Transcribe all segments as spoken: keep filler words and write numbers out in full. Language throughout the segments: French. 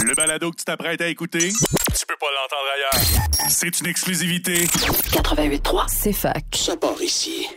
Le balado que tu t'apprêtes à écouter, tu peux pas l'entendre ailleurs. C'est une exclusivité. quatre-vingt-huit trois, c'est fac. Ça part ici.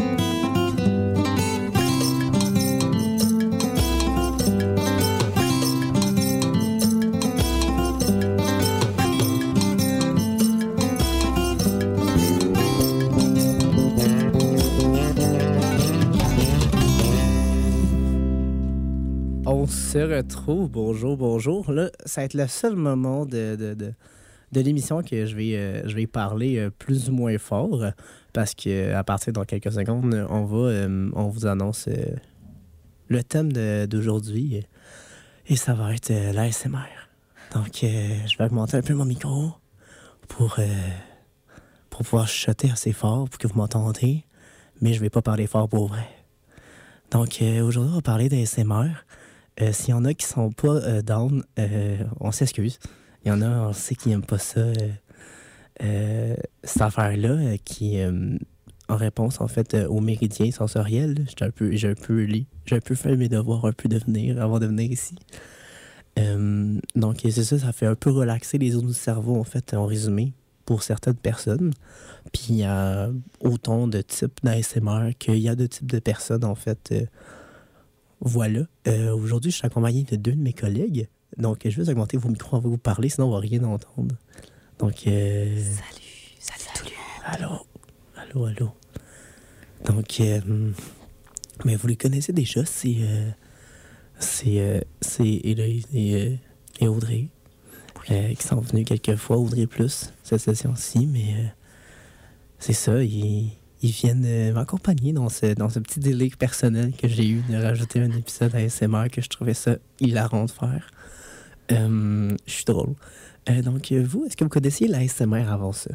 On se retrouve, bonjour, bonjour. Là, ça va être le seul moment de, de, de, de l'émission que je vais, euh, je vais parler euh, plus ou moins fort parce qu'à partir de quelques secondes, on va, euh, on vous annonce euh, le thème de, d'aujourd'hui et ça va être euh, l'A S M R. Donc, euh, je vais augmenter un peu mon micro pour, euh, pour pouvoir chuchoter assez fort pour que vous m'entendez, mais je vais pas parler fort pour vrai. Donc, euh, aujourd'hui, on va parler d'A S M R. Euh, s'il y en a qui sont pas euh, down, euh, on s'excuse. Il y en a, on sait qui n'aiment pas ça, euh, euh, cette affaire-là, euh, qui, euh, en réponse, en fait, euh, au méridien sensoriel, j'ai un peu, j'ai un peu lu, j'ai un peu fait mes devoirs un peu de venir, avant de venir ici. Euh, donc, c'est ça, ça fait un peu relaxer les zones du cerveau, en fait, en résumé, pour certaines personnes. Puis, il y a autant de types d'A S M R qu'il y a de types de personnes, en fait. Euh, Voilà. Euh, aujourd'hui, je suis accompagné de deux de mes collègues. Donc, je vais juste augmenter vos micros avant de vous parler, sinon on va rien entendre. Donc, euh... Salut, salut, salut tout le monde. Allô, allô, allô. Donc, euh... mais vous les connaissez déjà, c'est... Euh... C'est, euh... c'est Héloïse et, euh... et Audrey, oui. euh, qui sont venus quelques fois, Audrey plus, cette session-ci, mais euh... c'est ça, ils... Ils viennent euh, m'accompagner dans ce, dans ce petit délire personnel que j'ai eu de rajouter un épisode A S M R que je trouvais ça hilarant de faire. Euh, je suis drôle. Euh, donc, vous, est-ce que vous connaissiez l'A S M R avant ça?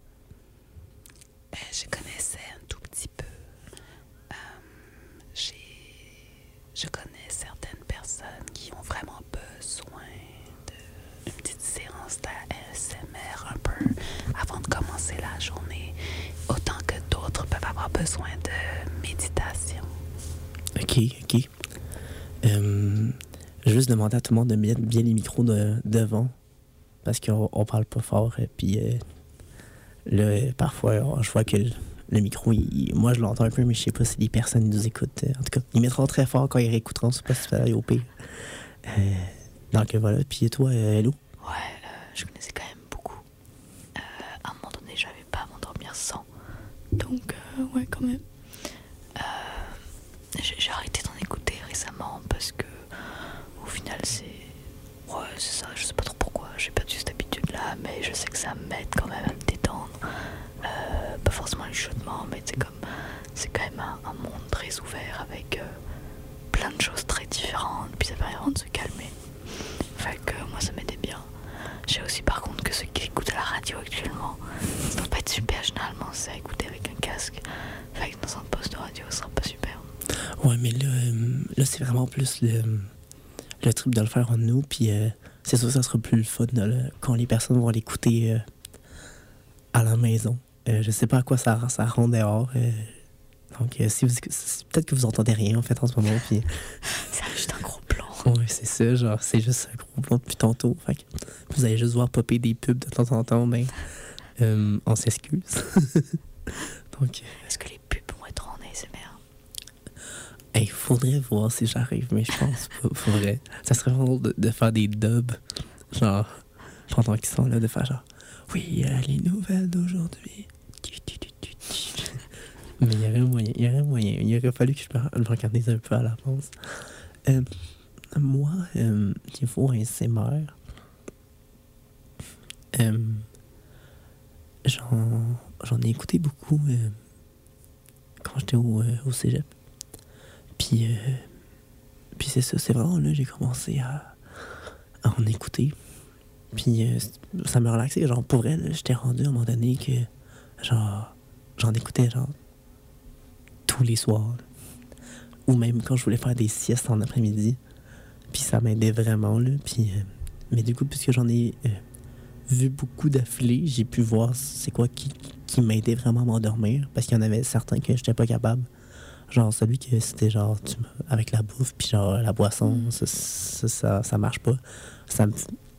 Euh, je connaissais un tout petit peu. Euh, j'ai... Je connais certaines personnes qui ont vraiment besoin d'une petite séance d'A S M R un peu avant de commencer la journée. Autant que d'autres peuvent avoir besoin de méditation. OK, OK. Euh, je vais juste demander à tout le monde de mettre bien les micros de, devant, parce qu'on on parle pas fort. Et puis euh, là, parfois, je vois que le, le micro, il, moi, je l'entends un peu, mais je sais pas si les personnes nous écoutent. En tout cas, ils mettront très fort quand ils réécouteront. C'est pas si ça va au pire. Euh, donc voilà. Puis toi, euh, Hello? Ouais, euh, je connaissais quand même beaucoup. Euh, à un moment donné, j'avais pas à m'endormir sans. Donc, euh, ouais, quand même. Euh, j'ai, j'ai arrêté d'en écouter récemment parce que, au final, c'est. Ouais, c'est ça, je sais pas trop pourquoi. J'ai perdu cette habitude-là, mais je sais que ça m'aide quand même à me détendre. Euh, pas forcément les chuchotements, mais c'est comme. C'est quand même un, un monde très ouvert avec euh, plein de choses très différentes, puis ça permet vraiment de se calmer. Fait que moi, ça m'aidait bien. J'ai aussi, par contre, que ceux qui écoutent à la radio actuellement, ça doit pas être super généralement, c'est à écouter avec un casque. Fait que dans un poste de radio, ce sera pas super. Ouais, mais là, euh, là c'est vraiment plus le, le trip de le faire en nous, puis euh, c'est sûr que ça sera plus le fun là, quand les personnes vont l'écouter euh, à la maison. Euh, je sais pas à quoi ça, ça rend dehors. Euh, donc, euh, si vous, peut-être que vous entendez rien, en fait, en ce moment, puis... C'est juste un gros plan. Ouais, c'est ça, genre, c'est juste un gros plan depuis tantôt. Fait que vous allez juste voir popper des pubs de temps en temps, mais euh, on s'excuse. Donc, est-ce que les pubs vont être en A S M R? Il hey, faudrait voir si j'arrive, mais je pense pas. Faudrait. Ça serait vraiment drôle de, de faire des dubs, genre, pendant qu'ils sont là, de faire genre, oui, euh, les nouvelles d'aujourd'hui. Mais il y aurait moyen, il y aurait moyen. Il aurait fallu que je me, me regarde un peu à l'avance. Euh, moi, euh, niveau A S M R, euh, j'en, j'en ai écouté beaucoup euh, quand j'étais au, euh, au cégep. Puis, euh, puis c'est ça, c'est vraiment là j'ai commencé à, à en écouter. Puis euh, ça me relaxait. Genre, pour vrai, là, j'étais rendu à un moment donné que, genre, j'en écoutais, genre, tous les soirs. Ou même quand je voulais faire des siestes en après-midi. Puis ça m'aidait vraiment, là. Puis, euh, mais du coup, puisque j'en ai euh, vu beaucoup d'affilée, j'ai pu voir c'est quoi qui, qui m'aidait vraiment à m'endormir. Parce qu'il y en avait certains que j'étais pas capable. Genre, celui que c'était genre, tu, avec la bouffe, puis genre, la boisson, ça, ça, ça, ça marche pas. Ça me,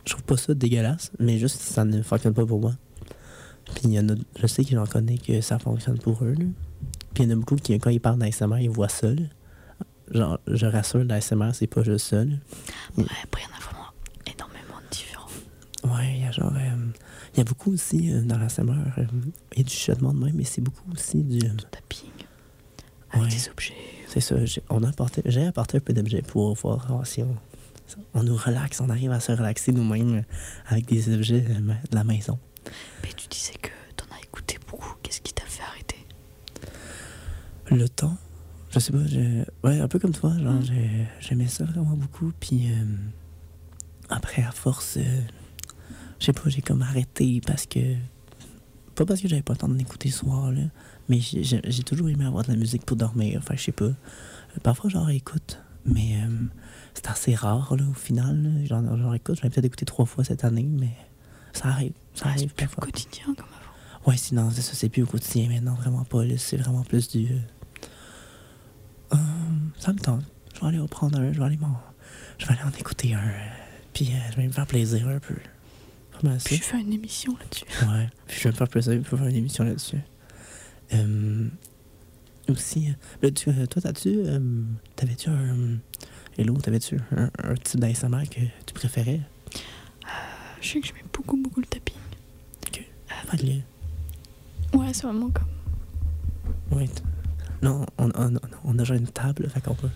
je trouve pas ça dégueulasse, mais juste ça ne fonctionne pas pour moi. Puis il y en a, je sais que j'en connais que ça fonctionne pour eux, là. Puis il y en a beaucoup qui, quand ils parlent d'A S M R, ils voient ça, là. Genre, je rassure, l'A S M R, c'est pas juste ça, là. Ouais, après, il y en a vraiment énormément de différents. Ouais, il y a genre... euh, il y a beaucoup aussi, euh, dans l'A S M R, euh, il y a du chuchotement de même, mais c'est beaucoup aussi du... euh, Tapping. Avec Ouais. des objets. C'est ça, j'ai, on a apporté, j'ai apporté un peu d'objets pour voir oh, si on, on nous relaxe, on arrive à se relaxer nous-mêmes avec des objets de la maison. Mais tu disais que t'en as écouté beaucoup. Qu'est-ce qui t'a fait arrêter? Le temps, je sais pas, j'ai, ouais, un peu comme toi, genre, j'ai, j'aimais ça vraiment beaucoup, puis euh, après, à force, euh, je sais pas, j'ai comme arrêté parce que, pas parce que j'avais pas le temps d'écouter le soir, là, mais j'ai, j'ai, j'ai toujours aimé avoir de la musique pour dormir, enfin, je sais pas. Euh, Parfois, j'en réécoute, mais euh, c'est assez rare, là, au final, là, j'en, j'en réécoute, j'en ai peut-être écouté trois fois cette année, mais ça arrive, ça Ah, arrive c'est plus au parfois. quotidien comme avant. Ouais, sinon, c'est ça, c'est plus au quotidien maintenant, vraiment pas. Là, c'est vraiment plus du. Euh, euh, ça me tente. Je vais aller en prendre un, je vais aller m'en. Je vais aller en écouter un. euh, Puis euh, je vais me faire plaisir un peu. Vraiment ça. Puis je fais une émission là-dessus. Ouais, puis je vais me faire plaisir pour faire une émission là-dessus. Euh, aussi, euh, là, tu, euh, toi, t'as-tu. Euh, t'avais-tu un. Hello, t'avais-tu un, un type d'A S M R que tu préférais? Euh, je sais que j'aimais beaucoup, beaucoup le tapping. Ok. Euh, Pas de lien. ouais, c'est vraiment comme. Ouais. t- Non, on, on, on a genre une table, fait qu'on peut.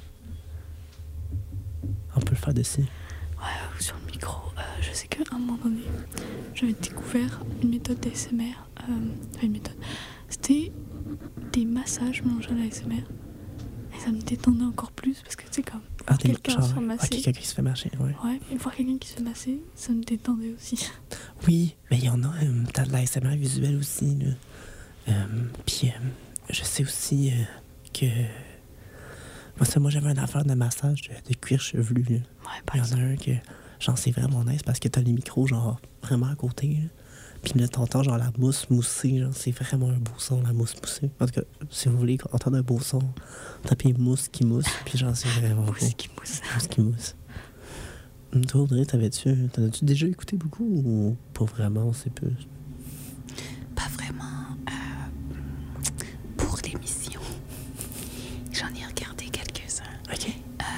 On peut le faire dessus. Ouais, ou sur le micro. Euh, je sais qu'à un moment donné, j'avais découvert une méthode d'A S M R. Euh, enfin, une méthode. C'était des massages mélangés à l'A S M R. Et ça me détendait encore plus parce que tu sais, comme Ah, voir t'es quelqu'un genre, se faire ah, masser. quelqu'un qui se fait marcher, ouais. Ouais, et voir quelqu'un qui se fait masser, ça me détendait aussi. Oui, mais il y en a, euh, t'as de l'A S M R visuel aussi, là. Euh, Puis, euh, je sais aussi euh, que... Moi, ça, moi, j'avais une affaire de massage de, de cuir chevelu, là. Ouais, par Il y en exemple. a un que, genre, c'est vraiment nice parce que t'as les micros, genre, vraiment à côté, là. Puis là, t'entends, genre, la mousse moussée, genre, c'est vraiment un beau son, la mousse moussée. En tout cas, si vous voulez entendre un beau son, tapez mousse qui mousse, puis genre, c'est vraiment beau. Mousse qui mousse. Mousse qui mousse. Hum, Toi, Audrey, t'avais-tu, t'en as-tu déjà écouté beaucoup ou pas vraiment, c'est peu... Pas vraiment euh, pour l'émission. J'en ai regardé quelques-uns. OK.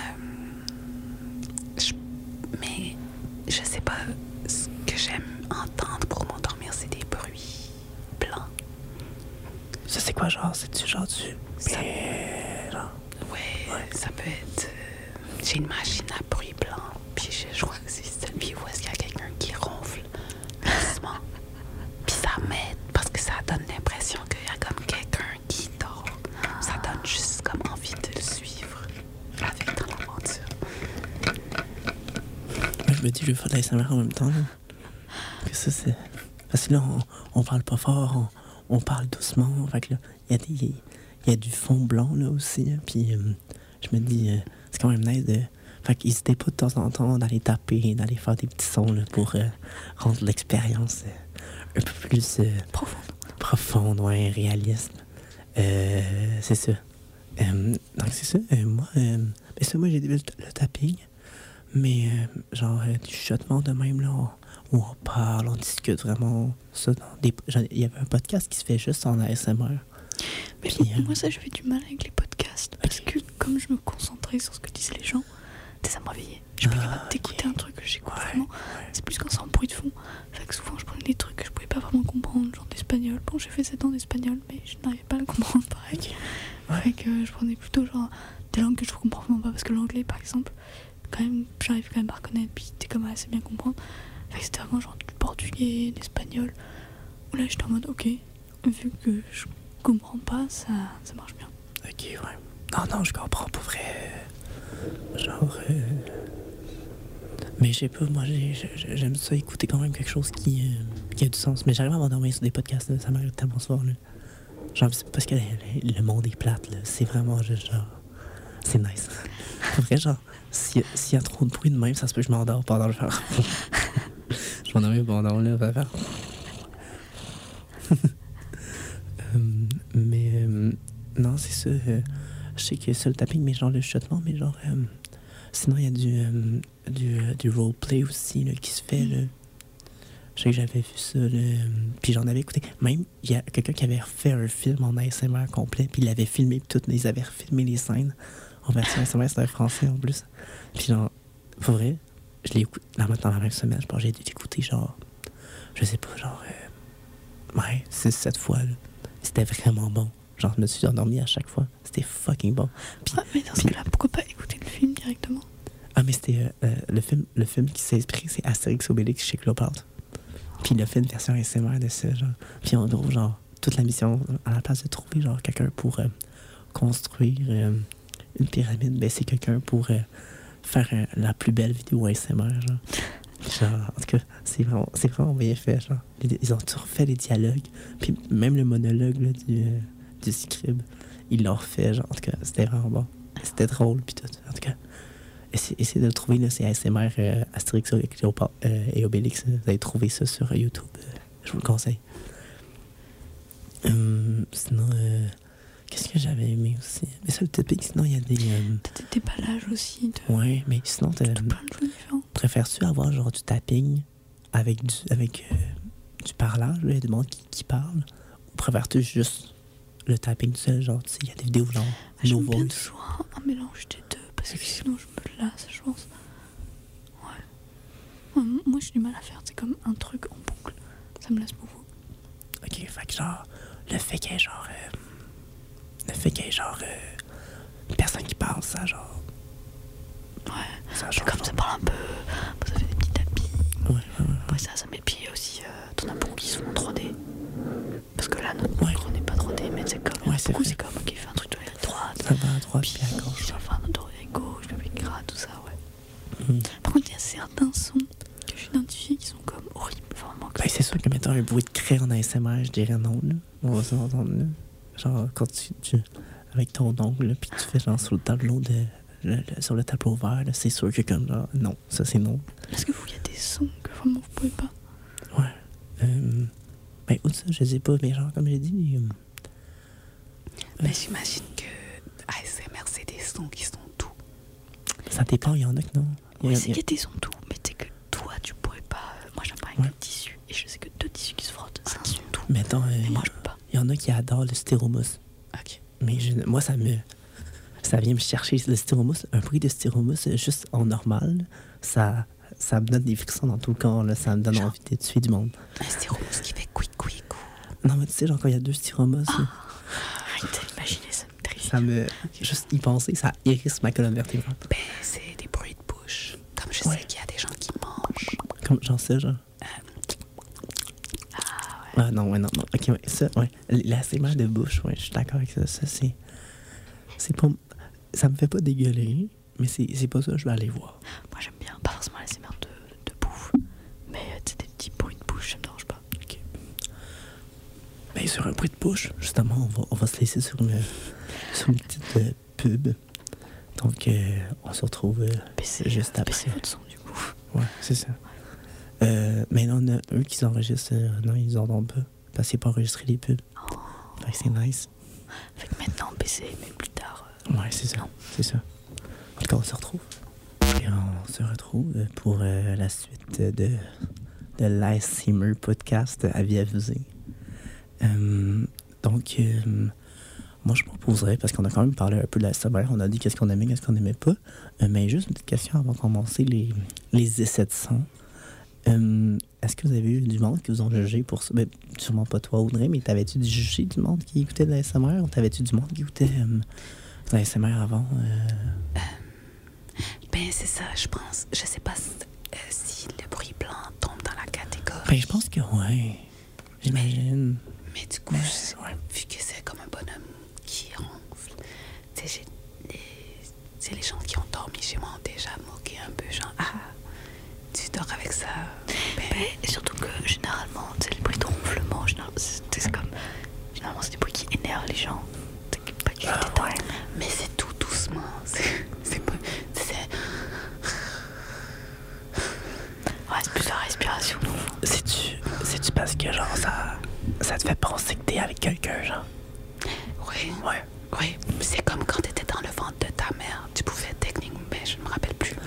Je- mais je sais pas, ce que j'aime entendre pour m'endormir, c'est des bruits blancs. Ça, c'est quoi, genre? C'est-tu genre du... Ça- genre... Ouais, ça peut être. euh, j'ai une machine à bruit blanc, puis je, je crois que c'est celui où est-ce qu'il y a quelqu'un qui ronfle doucement. Puis ça m'aide parce que ça donne l'impression qu'il y a comme quelqu'un qui dort. Ça donne juste comme envie de le suivre avec dans l'aventure. Moi, je me dis, je vais faire de la S M R en même temps, là. Que ça, c'est... Parce que là, on, on parle pas fort, on, on parle doucement. Fait que là, il y a des... Il y a du fond blanc, là, aussi. Hein, puis, euh, je me dis, euh, c'est quand même nice de... Fait qu'hésitez pas de temps en temps d'aller taper, d'aller faire des petits sons, là, pour euh, rendre l'expérience euh, un peu plus... euh, Profonde. profonde, ouais, réaliste. Euh, c'est ça. Euh, donc, c'est ça. Euh, moi, euh, ben ça, moi, j'ai dit le, le tapping, mais euh, genre, euh, du chuchotement de même, là, on- où on parle, on discute vraiment. Ça, dans des, j'en- il y avait un podcast qui se fait juste en A S M R. Mais Puis, euh, moi, ça, je fais du mal avec les podcasts. Parce que comme je me concentrais sur ce que disaient les gens, tu sais, ça me réveillait. Je suis plus Ah, capable d'écouter ok. un truc que j'écoute Ouais, vraiment. C'est plus quand c'est en bruit de fond. Fait que souvent, je prenais des trucs que je pouvais pas vraiment comprendre, genre d'espagnol. Bon, j'ai fait sept ans d'espagnol, mais je n'arrivais pas à le comprendre pareil. Ok. Fait que euh, je prenais plutôt genre des langues que je comprends vraiment pas. Parce que l'anglais, par exemple, quand même, j'arrive quand même à reconnaître, puis t'es comme assez bien comprendre. Fait que c'était vraiment genre du portugais, l'espagnol. Où là, j'étais en mode, ok, vu que je comprends pas, ça, ça marche bien. Ok, ouais. Non, non, je comprends pour vrai. Genre. euh, Mais je sais pas, moi, j'ai- j'ai- j'aime ça écouter quand même quelque chose qui, euh, qui a du sens. Mais j'arrive à m'endormir sur des podcasts, là, ça m'arrive tellement souvent, là. Genre, c'est parce que le, le- le monde est plate, là. C'est vraiment juste genre. C'est nice. Pour vrai, genre, s'il y, a- s'il y a trop de bruit de même, ça se peut que je m'endors pendant le faire. Je m'endors pendant le faire. Euh, mais euh, non, c'est ça. euh, je sais que c'est le tapping, mais genre le chuchotement, mais genre. euh, sinon, il y a du, euh, du, euh, du roleplay aussi là, qui se fait. Là. Je sais que j'avais vu ça. Là, euh, puis j'en avais écouté. Même, il y a quelqu'un qui avait refait un film en A S M R complet. Puis il avait filmé toutes. Ils avaient refilmé les scènes en version A S M R. C'était français en plus. Puis genre, pour vrai, je l'ai écouté dans la même semaine. Je pense que j'ai dû l'écouter genre, je sais pas, genre, euh, ouais, six sept fois. Là. C'était vraiment bon. Genre, je me suis endormi à chaque fois. C'était fucking bon. Puis, Ouais, mais dans ce puis- cas-là, pourquoi pas écouter le film directement? Ah, mais c'était euh, euh, le, film, le film qui s'est inspiré, c'est Astérix Obélix chez Cléopâtre. Puis il a fait une version A S M R de ça, genre. Puis en gros, genre, toute la mission, à la place de trouver, genre, quelqu'un pour euh, construire euh, une pyramide, ben c'est quelqu'un pour euh, faire euh, la plus belle vidéo A S M R, genre. Genre, en tout cas, c'est vraiment, c'est vraiment bien fait, genre. Ils, ils ont tout refait les dialogues. Puis même le monologue là, du, euh, du scribe, ils l'ont refait, genre. En tout cas, c'était vraiment bon. C'était drôle, puis tout. En tout cas, essayez, essayez de le trouver, là, c'est A S M R euh, Astérix et Cléopâtre euh, et Obélix. Vous allez trouver ça sur euh, YouTube. Euh, je vous le conseille. Hum, sinon, euh, qu'est-ce que j'avais aimé aussi? Mais ça, le topic, sinon, il y a des... euh, T'as des déballages aussi de, ouais, mais sinon, t'as... de plein de choses différentes. Préfères-tu avoir genre du tapping avec du, avec, euh, du parlage, là, du monde qui, qui parle? Ou préfères-tu juste le tapping seul? Genre, tu sais, il y a des vidéos genre Ah, J'aime No bien Voice. toujours un, un mélange des deux parce que sinon je me lasse, je pense. Ouais. Ouais, m- moi j'ai du mal à faire, c'est comme un truc en boucle. Ça me lasse beaucoup. Ok, fait que genre, le fait qu'il y ait genre. euh, le fait qu'il y ait genre. euh, une personne qui parle, ça, genre. Ouais. Ça, C'est genre. comme ça parle un peu, ça fait des petits tapis. Ouais, ouais, ouais. Ouais, ça, ça met le pied aussi. Euh, T'en as beaucoup qui sont en trois D. Parce que là, notre Ouais. micro n'est pas trois D, mais c'est comme. Ouais, c'est beaucoup, vrai. c'est comme, ok, fais un truc de la droite. Ça va à droite Puis puis à gauche. ça fait un autre de gauche, puis avec gras, tout ça, ouais. Mhm. Par contre, il y a certains sons que j'identifie qui sont comme horribles, vraiment. que- Ben, c'est sûr que mettons un bruit de craie en A S M R, je dirais non, là. On va s'entendre, là. Genre, quand tu, tu- avec ton ongle, là, puis tu fais genre sur le tableau de. le- le- sur le tableau vert, là, c'est sûr que comme genre, non, ça c'est non. Est-ce que vous, il y a des sons que vraiment vous pouvez pas? Ouais. Euh, ben, outre ça, je sais pas, mais genre, comme j'ai dit. euh, Mais j'imagine que A S M R, c'est des sons qui sont doux. ça dépend, il y en a que non. Il y Oui, a- c'est il y qu'il a- y a des sons doux, mais tu sais que toi, tu pourrais pas. euh, Moi, j'aime pas avec Ouais. le tissu, et je sais que deux tissus qui se frottent, c'est un son doux. Mettons, euh, Mais moi, je peux pas. il y en a qui adorent le styromousse. OK. Mais je- moi, ça me. Ça vient me chercher. Le styromousse, un bruit de styromousse euh, juste en normal, ça, ça me donne des frissons dans tout le corps. Là, ça me donne Genre? envie de tuer du monde. Un styromousse qui fait quick quick. Non, mais tu sais, genre, quand il y a deux styromousses, là, Arrête d'imaginer, ça me terrifie. ça me. Juste y penser, ça hérisse ma colonne vertébrale. Ben, c'est des bruits de bouche. Comme je Ouais. sais qu'il y a des gens qui mangent. Comme j'en sais, genre. Ah non, ouais, non, non. Ok, ouais, ça, ouais. La sémence de bouche, ouais, je suis d'accord avec ça. Ça, c'est. C'est pas. Ça me fait pas dégueuler, mais c'est c'est pas ça que je vais aller voir. Moi, j'aime bien, pas forcément la S M R de, de bouffe, mais euh, tu sais, des petits bruits de bouche, ça me dérange pas. Ok. Ben, sur un bruit de bouche, justement, on va, on va se laisser sur une, sur une petite euh, pub. Donc, euh, on se retrouve euh, Baissez, juste euh, après. baissez votre son, du coup. Ouais, c'est ça. Euh, mais là, on a eux qui s'enregistrent. euh, non, ils entendent pas. Parce qu'ils n'ont pas enregistré les pubs. Fait que c'est nice. Fait que maintenant, baissez, mais plus tard. Ouais, c'est ça. C'est ça. En tout cas, on se retrouve. Et on se retrouve pour euh, la suite de, de l'A S M R podcast à vie avisée. Euh, donc, euh, moi, je proposerais, parce qu'on a quand même parlé un peu de l'A S M R, on a dit qu'est-ce qu'on aimait, qu'est-ce qu'on n'aimait pas. Euh, mais juste une petite question avant de commencer les, les essais de son. Euh, Est-ce que vous avez eu du monde qui vous ont jugé pour ça? Ben, sûrement pas toi, Audrey, mais t'avais-tu jugé du monde qui écoutait de l'A S M R ou t'avais-tu du monde qui écoutait euh, de l'A S M R avant? Euh... Ben, c'est ça, je pense. Je sais pas si, euh, si le bruit blanc tombe dans la catégorie. Ben, je pense que ouais. J'imagine. Mais du coup, Mais, je- ouais. vu que c'est comme un bonhomme qui ronfle, tu sais, j'ai- les, tu sais, les gens qui ont dormi chez moi ont déjà moqué un peu, genre, ah, tu dors avec ça. Ben, Mais et surtout que généralement, tu sais, les bruits de ronflement, généralement, c'est c'est comme. Généralement, c'est des bruits qui énervent les gens. C'est pas qui les détendent. mais c'est tout doucement. C'est c'est pas. C'est. Ouais, c'est plus la respiration, non? C'est-tu, c'est-tu parce que, genre, ça, ça te fait penser que t'es avec quelqu'un, genre? Oui. Ouais. Oui. C'est comme quand t'étais dans le ventre de ta mère. Tu pouvais techniquement. Ben, je me rappelle plus.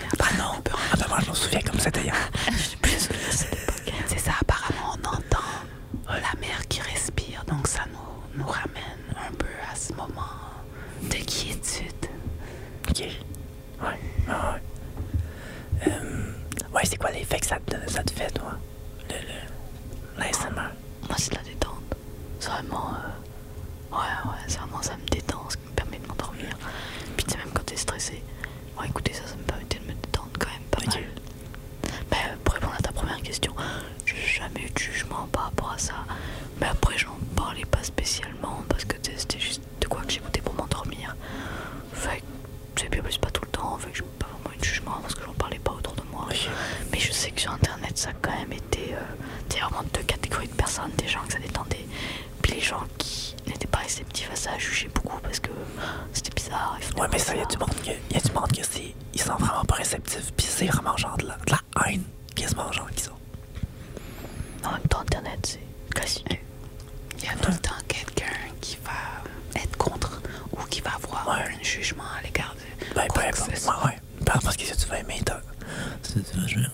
se souvient comme c'était hier. Je suis plus souvenir de cette époque. C'est ça, apparemment, on entend la mer qui respire, donc ça nous, nous ramène un peu à ce moment de quiétude. Ok. Ouais. Ouais. Ouais, euh, ouais c'est quoi l'effet que ça te, ça te fait, toi? Le, le, l'A S M R. Moi, c'est de la détente. C'est vraiment. Euh... Ouais, ouais, c'est vraiment ça me détend, ce qui me permet de m'endormir. Puis, tu sais, même quand t'es stressé, bon, écoutez, ça, ça me permettait de me détendre quand même pas Ok. mal. Mais euh, pour répondre à ta première question, j'ai jamais eu de jugement par rapport à ça. Mais après, j'en parlais pas spécialement parce que tu sais, c'était juste de quoi que j'écoutais pour m'endormir. Fait que c'est bien plus pas tout le temps, fait que j'ai pas vraiment eu de jugement parce que j'en parlais pas autour de moi. Ok. Mais je sais que sur internet, ça a quand même été. Euh, tu sais, vraiment deux catégories de personnes, des gens que ça détendait, puis les gens qui n'étaient pas réceptifs à ça, jugeaient beaucoup parce que c'était bizarre. Ouais, mais ça, y a du monde que, y a du monde que c'est, ils sont vraiment pas réceptifs, pis c'est vraiment genre de la, de la haine, quasiment genre qu'ils ont. En même temps, internet, c'est classique. Il y a tout le temps quelqu'un qui va être contre ou qui va avoir Ouais. un jugement à l'égard de Ben, peu quoi que importe. ce soit. Ouais, ouais. Peu importe ce que tu vas aimer, t'as. C'est ça, je.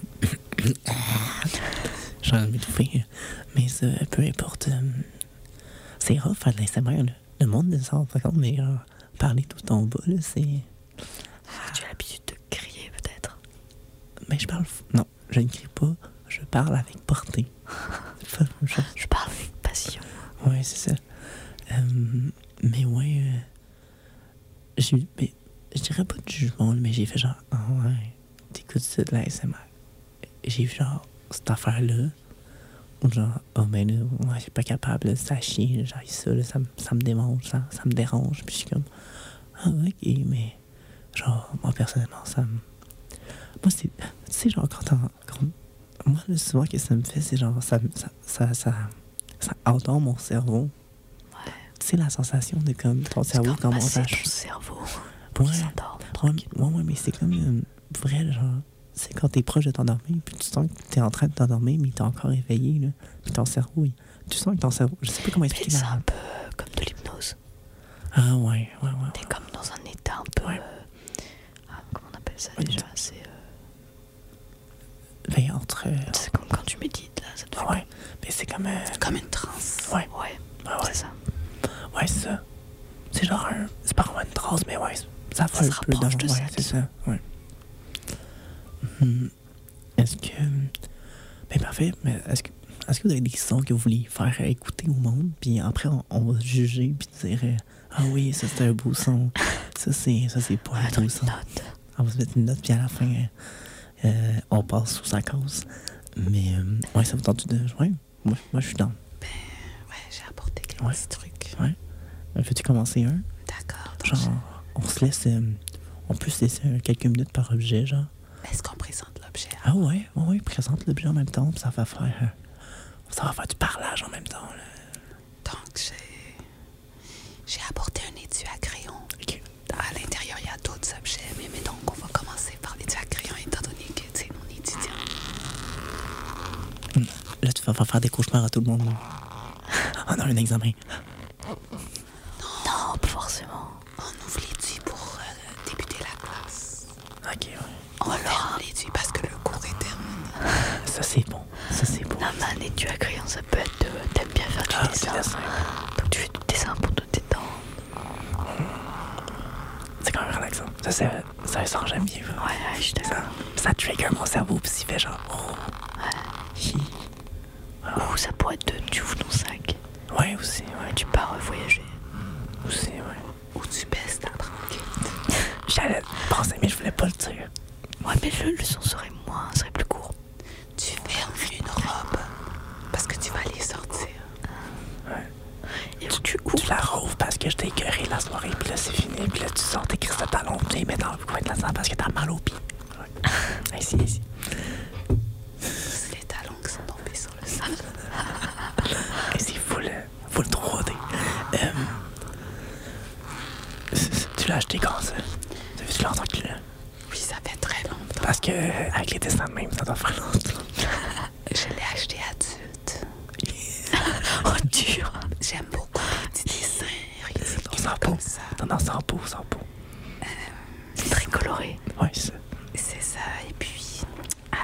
J'ai envie de faire. Mais ça, peu importe. euh, C'est rare faire de l'A S M R, là. Le monde ne s'en rend pas compte, mais genre, parler tout en bas, là, c'est. Tu as l'habitude de crier, peut-être. Mais je parle. f- Non, je ne crie pas. Je parle avec portée. C'est pas la même chose. Je parle avec passion. Ouais, c'est ça. Euh, mais ouais. euh, j'ai eu- mais je dirais pas de jugement, mais j'ai fait genre, ah ouais, t'écoutes ça de la S M R. J'ai vu genre, cette affaire-là. Ou genre, oh ben là, moi, je suis pas capable, là, ça chie, là, genre, ça, là, ça, me- ça me dérange, ça, ça me dérange. Puis je suis comme, ah ok, mais genre, moi personnellement, ça me. Moi, c'est. Tu sais, genre, quand t'en. quand- Moi, là, souvent, ce que ça me fait, c'est genre, ça, ça, ça, ça, ça endort mon cerveau. Ouais. Tu sais, la sensation de comme ton cerveau C'est comme commence à. passer ch- ton cerveau pour Ouais. qu'il s'endorme. Ouais, ouais, ouais, mais c'est comme euh, vrai, genre. C'est quand t'es proche de t'endormir, puis tu sens que t'es en train de t'endormir, mais t'es encore éveillé, là. Puis ton cerveau, il- tu sens que ton cerveau. Je sais pas comment Mais expliquer c'est la. un peu euh, comme de l'hypnose. Ah, ouais, ouais, ouais. T'es comme dans un état un peu. Ouais. euh, ah, comment on appelle ça Ouais, déjà? C'est euh, Ben, entre. euh, c'est comme quand tu médites, là. Ça te fait ouais, mais c'est comme. euh, Comme une transe. Ouais, comme- Ouais, ouais, ouais. c'est ça. Ouais, c'est ça. C'est genre un. C'est pas vraiment une trace, mais ouais, ça fait Ça un se peu dans. rapproche de Ouais, ça, c'est ça, ouais. Hum, Est-ce que. Ben, parfait, mais est-ce que. Est-ce que vous avez des sons que vous voulez faire écouter au monde, puis après on, on va juger, puis dire euh, ah oui, ça c'est un beau son, ça c'est ça c'est pas On va un mettre beau une son. note. On va se mettre une note, puis à la fin, euh, euh, on passe sous sa cause. Mais euh, ouais, ça vous tente de. Ouais, moi, moi je suis dans. Ouais, j'ai apporté quelques Ouais. petits trucs. Ouais. Veux-tu commencer un? D'accord. Donc, Genre, on se laisse. euh, on peut se laisser euh, quelques minutes par objet, genre. je- est-ce qu'on présente l'objet? Ah ouais, ouais, ouais, présente l'objet en même temps, puis ça va faire. euh, ça va faire du parlage en même temps, là. Donc, j'ai, j'ai apporté un étui à crayon. Ok. À l'intérieur, il y a d'autres objets, mais, mais donc, on va commencer par l'étui à crayon, étant donné que, tu sais, on est étudiant. Hum, Là, tu vas faire faire des cauchemars à tout le monde. là. On a un examen. Non, pas forcément. On ouvre l'étui pour euh, débuter la classe. Ok, ouais. On ferme l'étui parce que le cours est terminé. Ça, c'est bon. Ça, c'est bon. Non, mais un étui à crayon, ça peut être. euh, T'aimes bien faire du Ah, du dessin. dessin. Donc tu fais du dessin pour te détendre. C'est quand même relaxant. Ça, c'est ça sent j'aime bien. Ouais, ouais, je suis d'accord. Ça, ça trigger mon cerveau, puis il fait genre. Oh. Hi. Ou ça pourrait être de, tu ouvres ton sac Ouais, aussi, ouais. et tu pars euh, voyager. Aussi, ouais. Ou tu baisses ta tranquille. J'allais penser, mais je voulais pas le dire. Ouais, mais le, le son serait moins, serait plus court. Tu fermes une robe parce que tu vas les sortir. Et où tu Tu ouvres. la rouvres parce que je t'ai écœuré la soirée, puis là, c'est fini, puis là, tu sors tes crises de talons, puis tu les mets dans le coin de la salle parce que t'as mal au pied. Ouais. Ici, ici. C'est les talons qui sont tombés sur le sol. Ici, full, euh, full trois D. Euh, tu l'as acheté quand ça? Ça fait longtemps que tu l'as? Oui, ça fait très longtemps. Parce que, euh, avec les dessins de même, ça doit faire longtemps. Je l'ai acheté adulte. Oh, dur. J'aime beaucoup les petits dessins ridicules Sans peau. comme ça. Non, non, sans peau, sans peau. C'est très coloré. Ouais, c'est ça. C'est ça. Et puis, à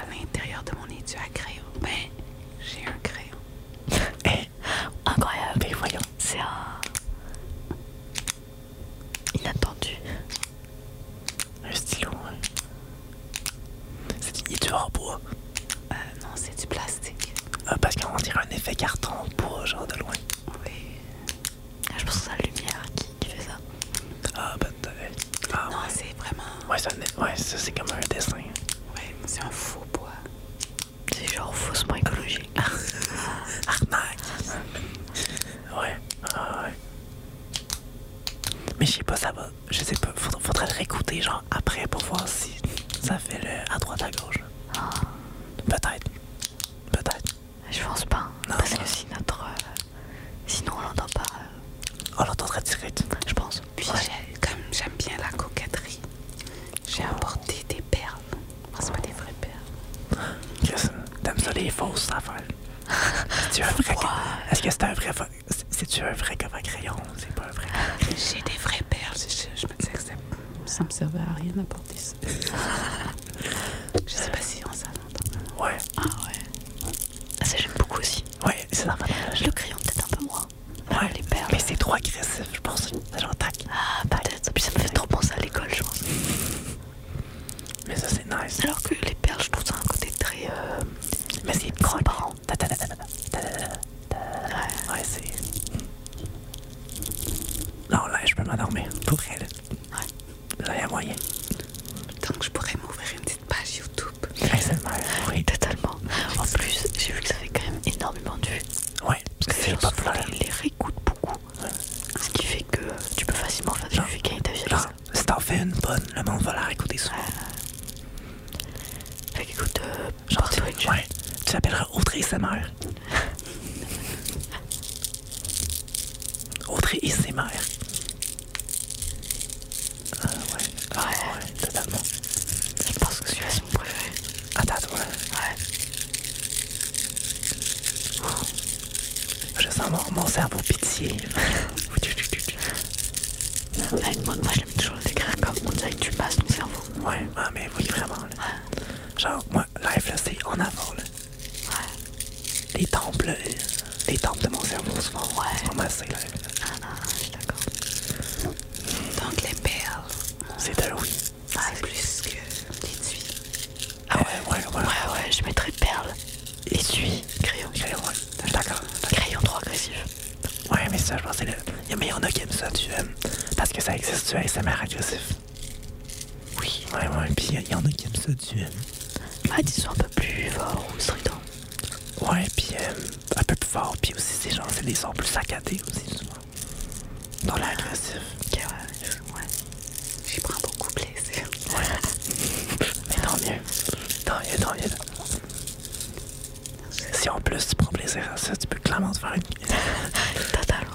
l'effet carton bois, genre de loin. Oui. Je pense que c'est la lumière qui, qui fait ça. Ah, peut-être. Ah, Non, ouais. c'est vraiment... Ouais, ça, ouais, ça c'est comme un dessin. Ouais, c'est un faux bois. C'est genre faussement écologique. Arnaque. Ouais. Ah, ouais. Mais je sais pas, ça va. Je sais pas. Faudrait, faudrait le réécouter, genre, après, pour voir si ça fait le à droite, à gauche. Ah, Peut-être. Peut-être. je pense pas. Non, parce non. que si notre. euh, sinon on l'entend pas, euh, On l'entendrait direct. je pense. Puis Ouais. j'ai- comme j'aime bien la coquetterie, j'ai apporté des perles. Oh, c'est pas des vraies perles. Qu'est-ce que t'aimes ça, les fausses affaires? C'est-tu un vrai... Est-ce que c'est un vrai... c'est- C'est-tu un vrai comme un crayon? C'est pas un vrai... J'ai des vraies perles. Je, je- je me disais que ça, ça me servait à rien d'apporter ça. Je sais pas si on s'entend. Ouais. Ah ouais. Ah, ça j'aime beaucoup aussi. Ouais, c'est ça. Le crayon peut-être un peu moins. Ouais, les perles. mais c'est trop agressif, je pense. C'est genre tac. Ah, peut-être. Puis ça me fait trop penser à l'école, je pense. Mais ça, c'est nice. Alors que les perles, je trouve ça un côté très. Euh, Mais c'est trop transparent. Ta- ta- ta- ta- ta- ta- ta- ta- ta- Ouais, c'est... Non, là, je peux m'endormir. Pour vrai, là. Ouais. Là, il y a moyen. Donc je pourrais m'ouvrir une petite page YouTube. Ouais, c'est le meilleur. Oui, totalement. En plus, j'ai vu que ça fait quand même énormément de vues. Ouais, parce que Les c'est gens pas souvent, ils les réécoutent beaucoup. Ce qui fait que tu peux facilement faire des Genre- vues gagner ta vie avec Genre, ça. si t'en fais une bonne, le monde va la réécouter souvent. Fait qu'écoute, euh, Genre, par tu, Twitch. ouais, tu l'appelleras Audrey S M R. Audrey et ses mères. Ah ouais. Ah ouais, totalement. Je pense que celui-là c'est mon préféré. Attends, ouais. Ouais. Je sens mon, mon cerveau pitié. Ouais, moi, moi je l'aime toujours le décrire comme on dirait que tu masses ton cerveau. Ouais, ah, mais oui, vraiment. Là. Genre, moi, live, là, c'est en avant, là. Les temples, là, les temples de mon cerveau, souvent, Ouais. sont massés, là. Ah non, je suis d'accord. Donc les perles, C'est de oui. c'est plus que l'étui. Ah ouais, ouais, ouais. Ouais, ouais, je mettrais perles, étui, crayon. Crayon, ouais. Je suis d'accord. Crayon trop agressif. Ouais, mais ça, je pense que c'est le... Y a- Mais il y en a qui aiment ça, tu aimes. Parce que ça existe, tu A S M R agressif. Oui. Ouais, ouais, puis il y en a qui aiment ça, tu aimes. Ah, disons un peu plus fort ou strident. Ouais, puis euh, un peu plus fort, puis aussi, c'est genre, c'est des sons plus saccadés aussi, souvent. Dans l'agressif. Ok, ouais. Ouais. J'y prends beaucoup plaisir. Mais tant mieux. Tant mieux, tant mieux. Si en plus tu prends plaisir à ça, tu peux clairement te faire une... Totalement.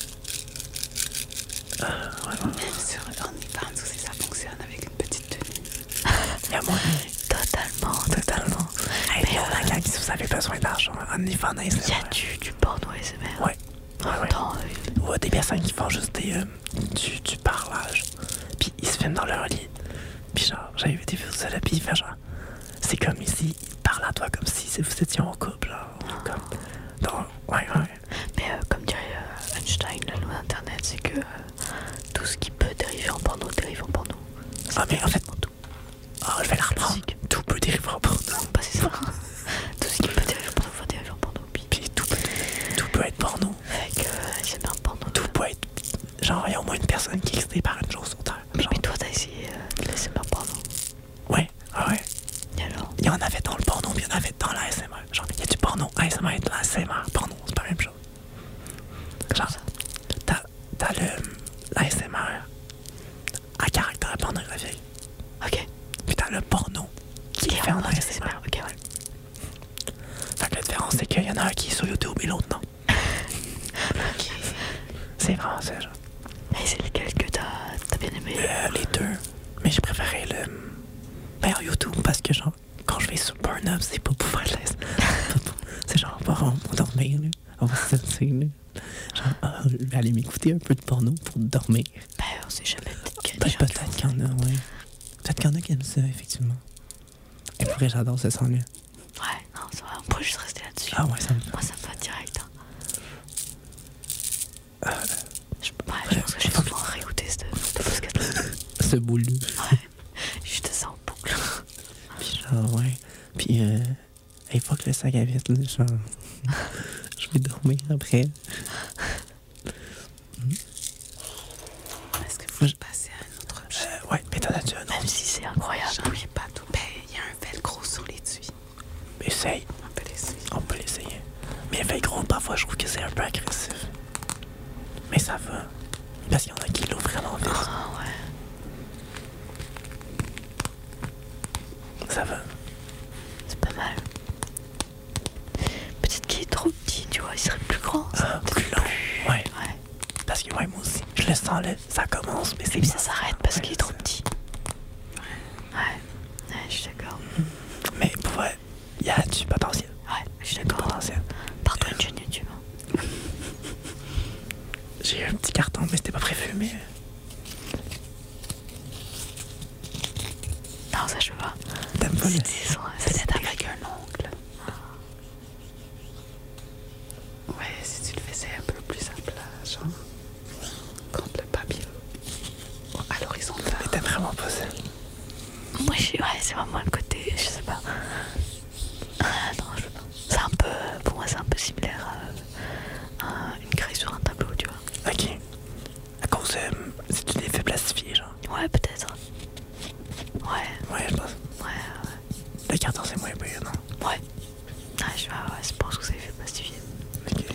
Euh, ouais, ouais. Même sur OnlyFans aussi, ça fonctionne avec une petite tenue. Il y a moyen. Totalement, Totalement. Hey, Mais, pour la euh, gang, si vous avez besoin d'argent, OnlyFans, il y a du, du porno A S M R. Ouais. Ouais, ouais. Dans, euh, Ou des personnes qui font juste des, euh, du, du parlage. Puis ils se filment dans leur lit. Puis genre, j'avais vu des vidéos de ça là, puis il fait genre... C'est comme ici, il parle à toi comme si vous étiez en couple, genre. Comme... Donc, ouais, ouais. Mais euh, comme dirait euh, Einstein, la loi d'internet, c'est que euh, tout ce qui peut dériver en porno dérive en porno. C'est Ah, mais en fait... complètement tout. Oh, je vais la reprendre. Classique. Tout peut dériver en porno. Bah c'est ça. Tout ce qui peut dériver en porno va dériver en porno. Puis Puis tout peut, tout peut être porno. avec euh, A S M R porno. Tout peut être... Genre, il y a au moins une personne qui est excitée par une chose sur Terre. Mais, Genre, mais toi t'as essayé euh, de l'A S M R porno. ouais, ah ouais. Et alors? Il y en avait dans le porno, puis il y en avait dans l'A S M R. Genre, il y a du porno A S M R et de l'A S M R porno, c'est pas la même chose. Genre, t'as, t'as le l'A S M R à caractère pornographique, Ok. puis t'as le porno qui est fait en A S M R. Ok, ouais. Fait que la différence, c'est qu'il y en a un qui est sur YouTube et l'autre non. Ok. C'est vraiment ça, genre. Et c'est lequel que t'as t'as bien aimé? Euh, les deux. Mais j'ai préféré le meilleur YouTube parce que, genre, quand je vais sur Pornhub, c'est pas pour faire de l'A S M R. C'est genre, pas vraiment pour dormir, là. On va se sentir, là. Genre, ah, je vais aller m'écouter un peu de porno pour dormir. Ben on sait jamais, peut-être qu'il y a Ben, des gens peut-être qui qu'il font y en a, ouais. Peut-être qu'il y en a qui aiment ça, effectivement. Et pour vrai, j'adore ce son-là. ça. Ouais, non, c'est vrai, on pourrait juste rester là-dessus. Ah ouais, ça me Moi ça me va direct. Hein. Euh, Je, ouais, je pense que j'ai souvent réécouté ce podcast-là. ce bout-là. Ouais, juste ça en boucle. Puis genre, ouais. Puis, euh, hey, fuck le sac à vite, là. Genre, Je vais dormir après. Est-ce que vous voulez passer à un autre objet? Euh, ouais, mais t'en as-tu un autre? Même si c'est incroyable. J'en ai pas tout. Ben, il y a un velcro sur l'étui. Essaye. On peut l'essayer. On peut l'essayer. Mais le velcro, parfois, je trouve que c'est un peu agressif. Mais ça va. Parce qu'il y en a qui l'ouvrent vraiment vite. Ah ouais. Ça va. C'est pas mal. Peut-être qu'il est trop petit, tu vois, il serait plus grand. Ah, plus long. Ouais. Ouais. Parce que, ouais, moi aussi, je le sens là. Ça commence, mais c'est. Et puis ça s'arrête parce Ouais, qu'il est trop ça- petit. Ouais. Ouais, je suis d'accord. Mais pour vrai, il y a du potentiel. Ouais, je suis Du d'accord. potentiel. Pars-toi une chaîne YouTube. hein. J'ai eu un petit carton, mais c'était pas prévu, mais. Non, ça je veux pas. T'aimes pas le. C'était son- ça, c'est Peut-être avec un ongle. Ouais, si tu le faisais un peu plus à plat, genre. Contre le papier. Oh, à l'horizontale. Mais t'aimes vraiment pas ça. Moi, je, ouais, c'est vraiment le côté, je sais pas. Ah, non, je veux pas. C'est un peu, pour moi, c'est un peu similaire à, à une craie sur un tableau, tu vois. Ok. À cause de. C'est du effet plastifié, genre. Ouais, peut-être. Ouais, Ouais, je pense. ouais, ouais. Le carton, c'est moins pire, non? Ouais. Ah, je, ouais, ouais, je pense que ça fait plastifier. Ok.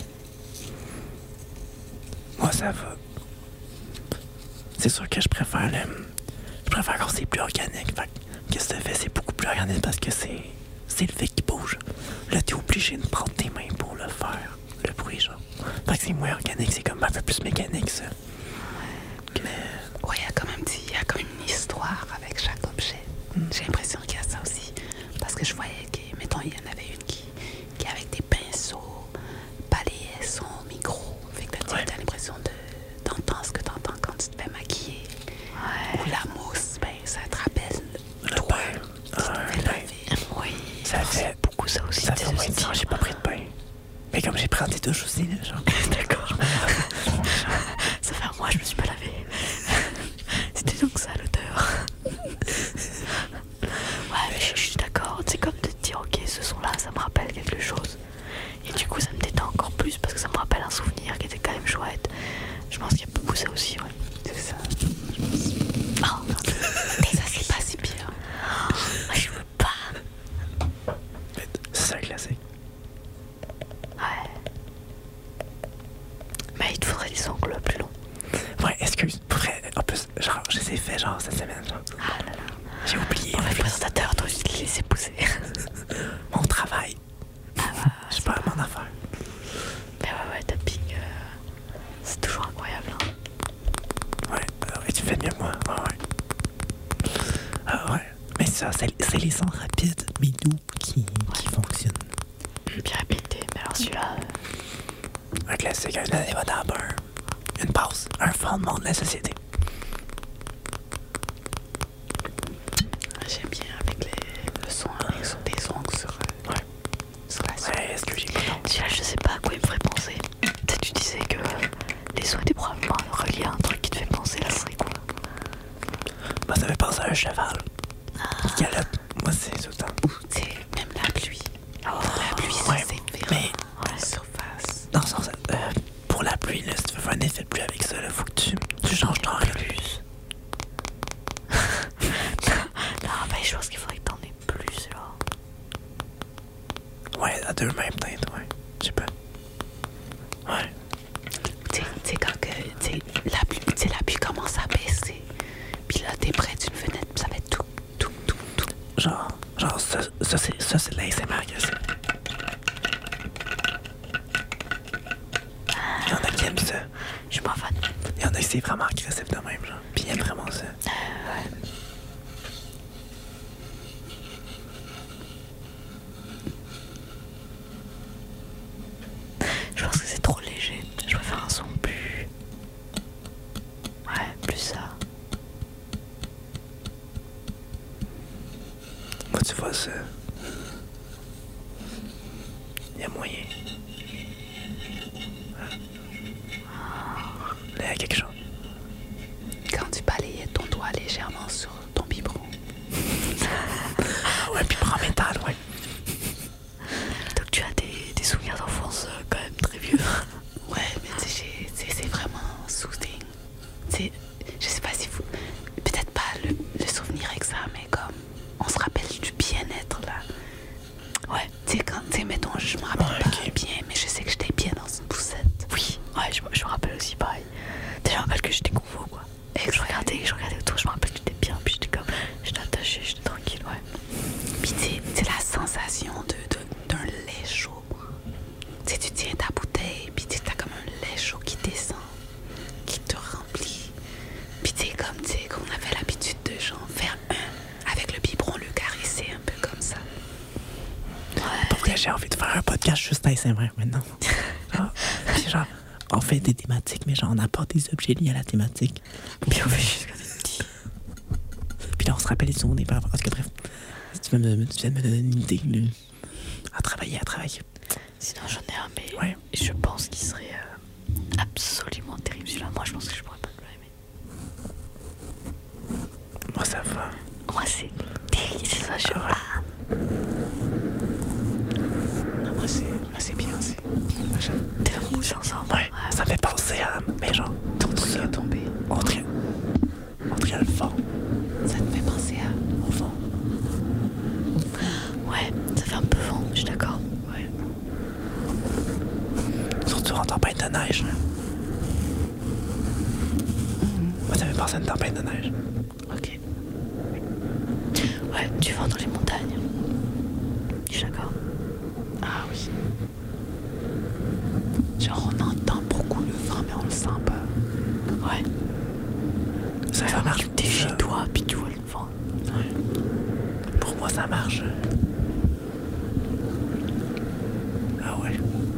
Moi, ça va. C'est sûr que je préfère le. Je préfère quand c'est plus organique. Fait que qu'est-ce que ça fait? C'est beaucoup plus organique parce que c'est. C'est le fait qui bouge. Là, t'es obligé de prendre tes mains pour le faire. Le bruit, genre. Fait que c'est moins organique. C'est comme un peu plus mécanique, ça. Mais. Ouais, il y a comme un petit, il y a comme une histoire avec chaque objet. J'ai l'impression qu'il y a ça aussi. Parce que je voyais que, mettons, il y en avait une qui, qui avec des pinceaux, balayait son micro. Fait que là, tu Ouais. as l'impression de, d'entendre ce que tu entends quand tu te fais maquiller. Ouais. Ou la mousse, ben, ça te rappelle Le toi pain. qui Ah, te un fais pain. laver. Oui, Ça c'est fait- beaucoup ça aussi. Ça des fait au moins dix hosties, ans que j'ai pas pris de pain. Mais comme j'ai pris des douches aussi, là, genre. D'accord. Ça fait un mois que je me suis pas lavé. C'était donc ça l'odeur. Ouais, mais je, je suis d'accord. C'est comme de te dire, ok, ce son-là, ça me rappelle quelque chose. Et du coup, ça me détend encore plus parce que ça me rappelle un souvenir qui était quand même chouette. Je pense qu'il y a beaucoup ça aussi, ouais. C'est ça. Oh, Ça, c'est pas si pire. moi, je veux pas. C'est un classique. Ouais. Mais il te faudrait des ongles plus longs. Ouais, excuse. Pour vrai, en plus, genre, je les ai fait, genre, cette semaine, genre. Ah là là. J'ai oublié. On va le présentateur, toi, je te laisser pousser. Mon travail. Ah, Je sais pas, mon affaire. mais ouais, ouais, tapping, euh, c'est toujours incroyable. Hein. Ouais, euh, ouais, tu fais mieux que moi. Ouais, ouais. Ah ouais. Mais ça, c'est c'est les sons rapides, mais doux, qui, qui fonctionnent. Bien répété, mais alors celui-là, euh, Un classique, un indémodable, un- une pause, un fondement de la société. J'aime bien avec les, le son avec sur des ongles sur, euh, Ouais. sur la suite. Ouais, est-ce que j'ai pas le temps? celui-là, je sais pas à quoi il me ferait penser. Peut-être tu disais que les sons étaient probablement reliés à un truc qui te fait penser, là, ce serait quoi? Moi, ça fait penser à un cheval. Qui galope. Moi, c'est tout le temps. Ou, tu sais, même la pluie. La pluie, ça, Ouais, c'est mais- la surface. Dans le sens, euh, pour la pluie, là, si tu veux faire un effet de pluie avec ça, là, faut que tu, tu changes ton rythme. Non, mais je pense qu'il faudrait que t'en aies plus, là. Ouais, à deux mains, peut-être, ouais. Je sais pas. Ouais. Tu sais, tu sais, quand que, tu sais, la pluie, tu sais, la pluie commence à baisser. Puis là, t'es près d'une fenêtre, puis ça va être tout, tout, tout, tout. Genre, genre, ça, ça c'est ça, c'est de l'A S M R que c'est. Il y en a qui aiment ça. Je suis pas fan. Il y en a qui c'est vraiment agressif de même, genre. Puis ils aiment vraiment ça. Je pense que c'est trop léger. Je préfère un son plus. Ouais, plus ça. Moi, tu vois ça. Il y a moyen. Là, il y a quelque chose. Quand tu balayais ton doigt légèrement sur ton biberon. Ah ouais, puis prends métal, ouais. Donc tu as des, des souvenirs d'enfance euh, quand même je me rappelle Ouais, pas ok. bien, mais je sais que j'étais bien dans une poussette. Oui, ouais, je, je me rappelle aussi pareil. Déjà, je me rappelle que j'étais convo, quoi. Et je regardais, je regardais autour, je me rappelle que j'étais bien, puis j'étais comme, j'étais attachée, j'étais tranquille, ouais. Puis tu sais, tu sais, la sensation de, de- d'un lait chaud. Tu sais, tu tiens ta bouteille, puis tu sais, t'as comme un lait chaud qui descend, qui te remplit. Puis tu sais, comme tu sais, qu'on avait l'habitude de genre faire un avec le biberon, le caresser un peu comme ça. Pour vrai, j'ai envie de faire un podcast juste à S M R maintenant. Genre, puis genre, on fait des thématiques, mais genre, on apporte des objets liés à la thématique. Puis on fait juste comme des petits. Puis là, on se rappelle les souvenirs par rapport. Parce que bref, tu viens de me, tu viens de me donner une idée. Là. À travailler, à travailler. Sinon, j'en ai un, mais Ouais. je pense qu'il serait euh, absolument terrible. Celui-là, moi, je pense que je pourrais pas le aimer. Moi, ça va. Moi, c'est terrible, c'est ça, je sais Ah ouais. pas. Non, moi, c'est, moi, c'est bien aussi. T'es un mousse ensemble. Ouais, ça me fait penser à. Mais genre, Ton truc est tombé. on dirait. On dirait le fond. Ça te fait penser à. Au fond. Ouais, ça fait un peu vent, je suis d'accord. Ouais. Surtout en tempête de neige. là. Moi, ça me fait penser à une tempête de neige. Ok. Ouais, du vent dans les montagnes. Je suis d'accord. Ah oui. Genre, on entend beaucoup le vent, mais on le sent pas. Ouais. Ça, ça marche. T'es Ça, chez toi, puis tu vois le vent. Pour moi, ça marche. Ah ouais.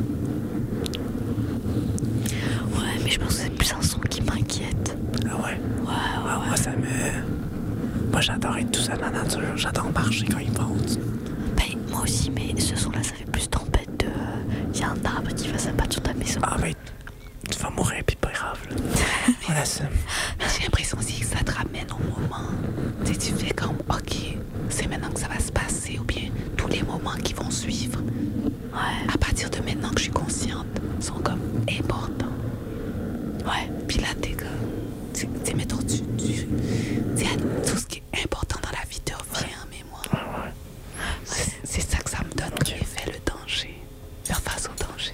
Ouais, mais je pense que c'est plus un son qui m'inquiète. Ah ouais. Ouais, ouais, Ah, ouais. moi, ça me. Moi, j'adore être tout seul dans la nature. J'adore marcher quand il vente. Ben, moi aussi, mais ce son-là, ça fait plus tempête de. Il y a un arbre qui va s'abattre sur ta maison. Ah, mais tu vas mourir, pis pas grave. Là. On l'assume. Mais j'ai l'impression aussi que ça te ramène au moment. Tu sais, tu fais comme, ok, c'est maintenant que ça va se passer, ou bien tous les moments qui vont suivre. Ouais, À partir de maintenant que je suis consciente, sont comme importants. ouais. Puis là, t'es comme, tu sais, mettons, tu, tu, tu sais, tout ce qui est important dans la vie te revient en mémoire. C'est, c'est ça que ça me donne, qui fait le danger. Faire face au danger.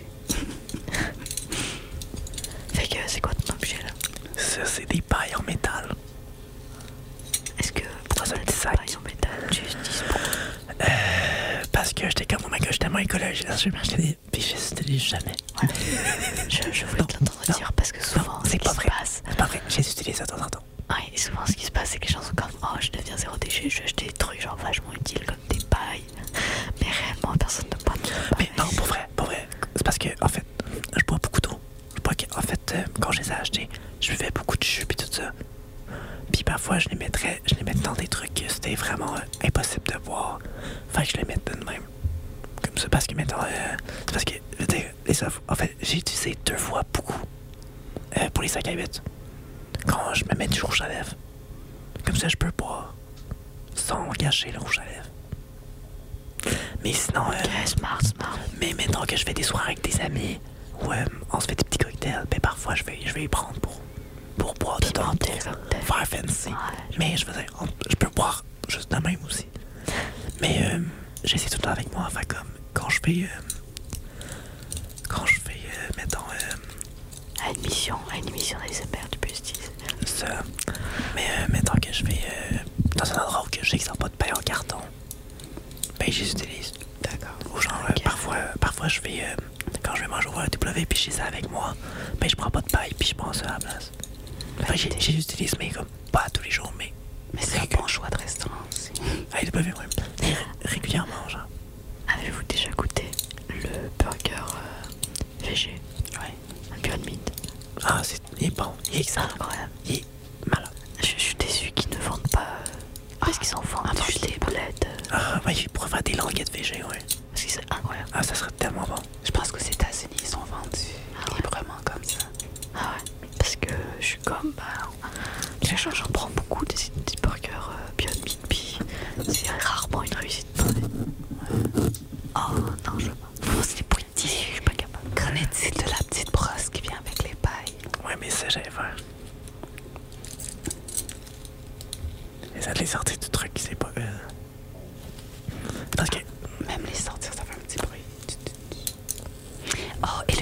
Fait que c'est quoi ton objet là? Ça, c'est des pailles en métal. Est-ce que pourquoi Dans un t'as petit des sac. pailles en métal? Tu utilises pour. Euh, parce que j'étais comme, oh my god, j'étais tellement écologique. Je vais m'acheter des. Puis je les utilise jamais. Ouais. je, je voulais te l'entendre non, dire parce que souvent, Non, ce c'est qui pas se vrai. passe. C'est pas vrai. Je les utilise de temps en temps. Ouais, et souvent, ce qui se passe, c'est que les gens sont comme, oh, je deviens zéro déchet, je vais acheter des trucs genre vachement utiles comme des pailles. Mais réellement, personne ne prend de pailles. Mais non, pour vrai, pour vrai. C'est parce que, en fait, je bois beaucoup d'eau. Je bois que- en fait, euh, quand je les ai achetés, je buvais beaucoup de jus et tout ça. Puis parfois, je les mettrais, je les mettais dans des trucs que c'était vraiment euh, impossible de boire. Fait que je les mettais de même. Comme ça, parce que, mettons, euh, c'est parce que, je veux dire, les offres, en fait, j'ai utilisé deux fois beaucoup euh, pour les sacs à huit. Quand je me mets du rouge à lèvres. Comme ça, je peux boire sans gâcher le rouge à lèvres. Mais sinon, euh, Ok, smart, smart. mais maintenant que je fais des soirées avec des amis, ou euh, on se fait des petits cocktails, ben parfois je vais, je vais y prendre pour, pour boire dedans, Pimenter pour le cocktail. faire fancy. Ouais. Mais je veux dire, on- je peux boire juste de même aussi. Mais euh, j'essaie tout le temps avec moi, enfin comme quand je fais, euh, quand je fais, euh, mettons, euh, À une mission, à une mission d'A S M R, tu peux utiliser. ça, mais euh, mettons que je vais euh, dans un endroit où que je sais qu'ils n'ont pas de paille en carton, ben je les utilise. D'accord. Ou genre, euh, parfois, parfois je vais, euh, quand je vais manger au W puis j'ai ça avec moi, ben je prends pas de paille puis je prends ça à la place. Fait que j'ai- j'ai l'utilise, mais comme pas tous les jours, mais Mais c'est un bon choix de restaurant aussi. à W, ouais. Mais ré- régulièrement, genre. Avez-vous déjà goûté le burger euh, végé? Ouais. Un Beyond Meat? Ah, c'est, il est bon, il est C'est excellent, incroyable. il est malade. Je, je suis déçu qu'ils ne vendent pas. euh, parce qu'ils en vendent ah, juste des boulettes. euh, Ah, ouais, il pourrait faire des languettes végé, ouais. parce que c'est incroyable. Ah, ça serait tellement bon. Je pense qu'aux États-Unis, ils sont vendus librement comme ça. Ah ouais. Parce que je suis comme. Bah, j'en j'en prends beaucoup des, des burgers euh, Beyond Meat, puis c'est rarement une réussite. Oh non, je veux pas. Oh, c'est des bruits de tissu, je suis pas capable. Qu'en est-il de la petite brosse qui vient avec les pailles? Ouais, mais ça, j'allais faire. Et ça te les sortir du truc, c'est pas. Euh... Parce que. Même les sortir, ça fait un petit bruit. Tu- tu-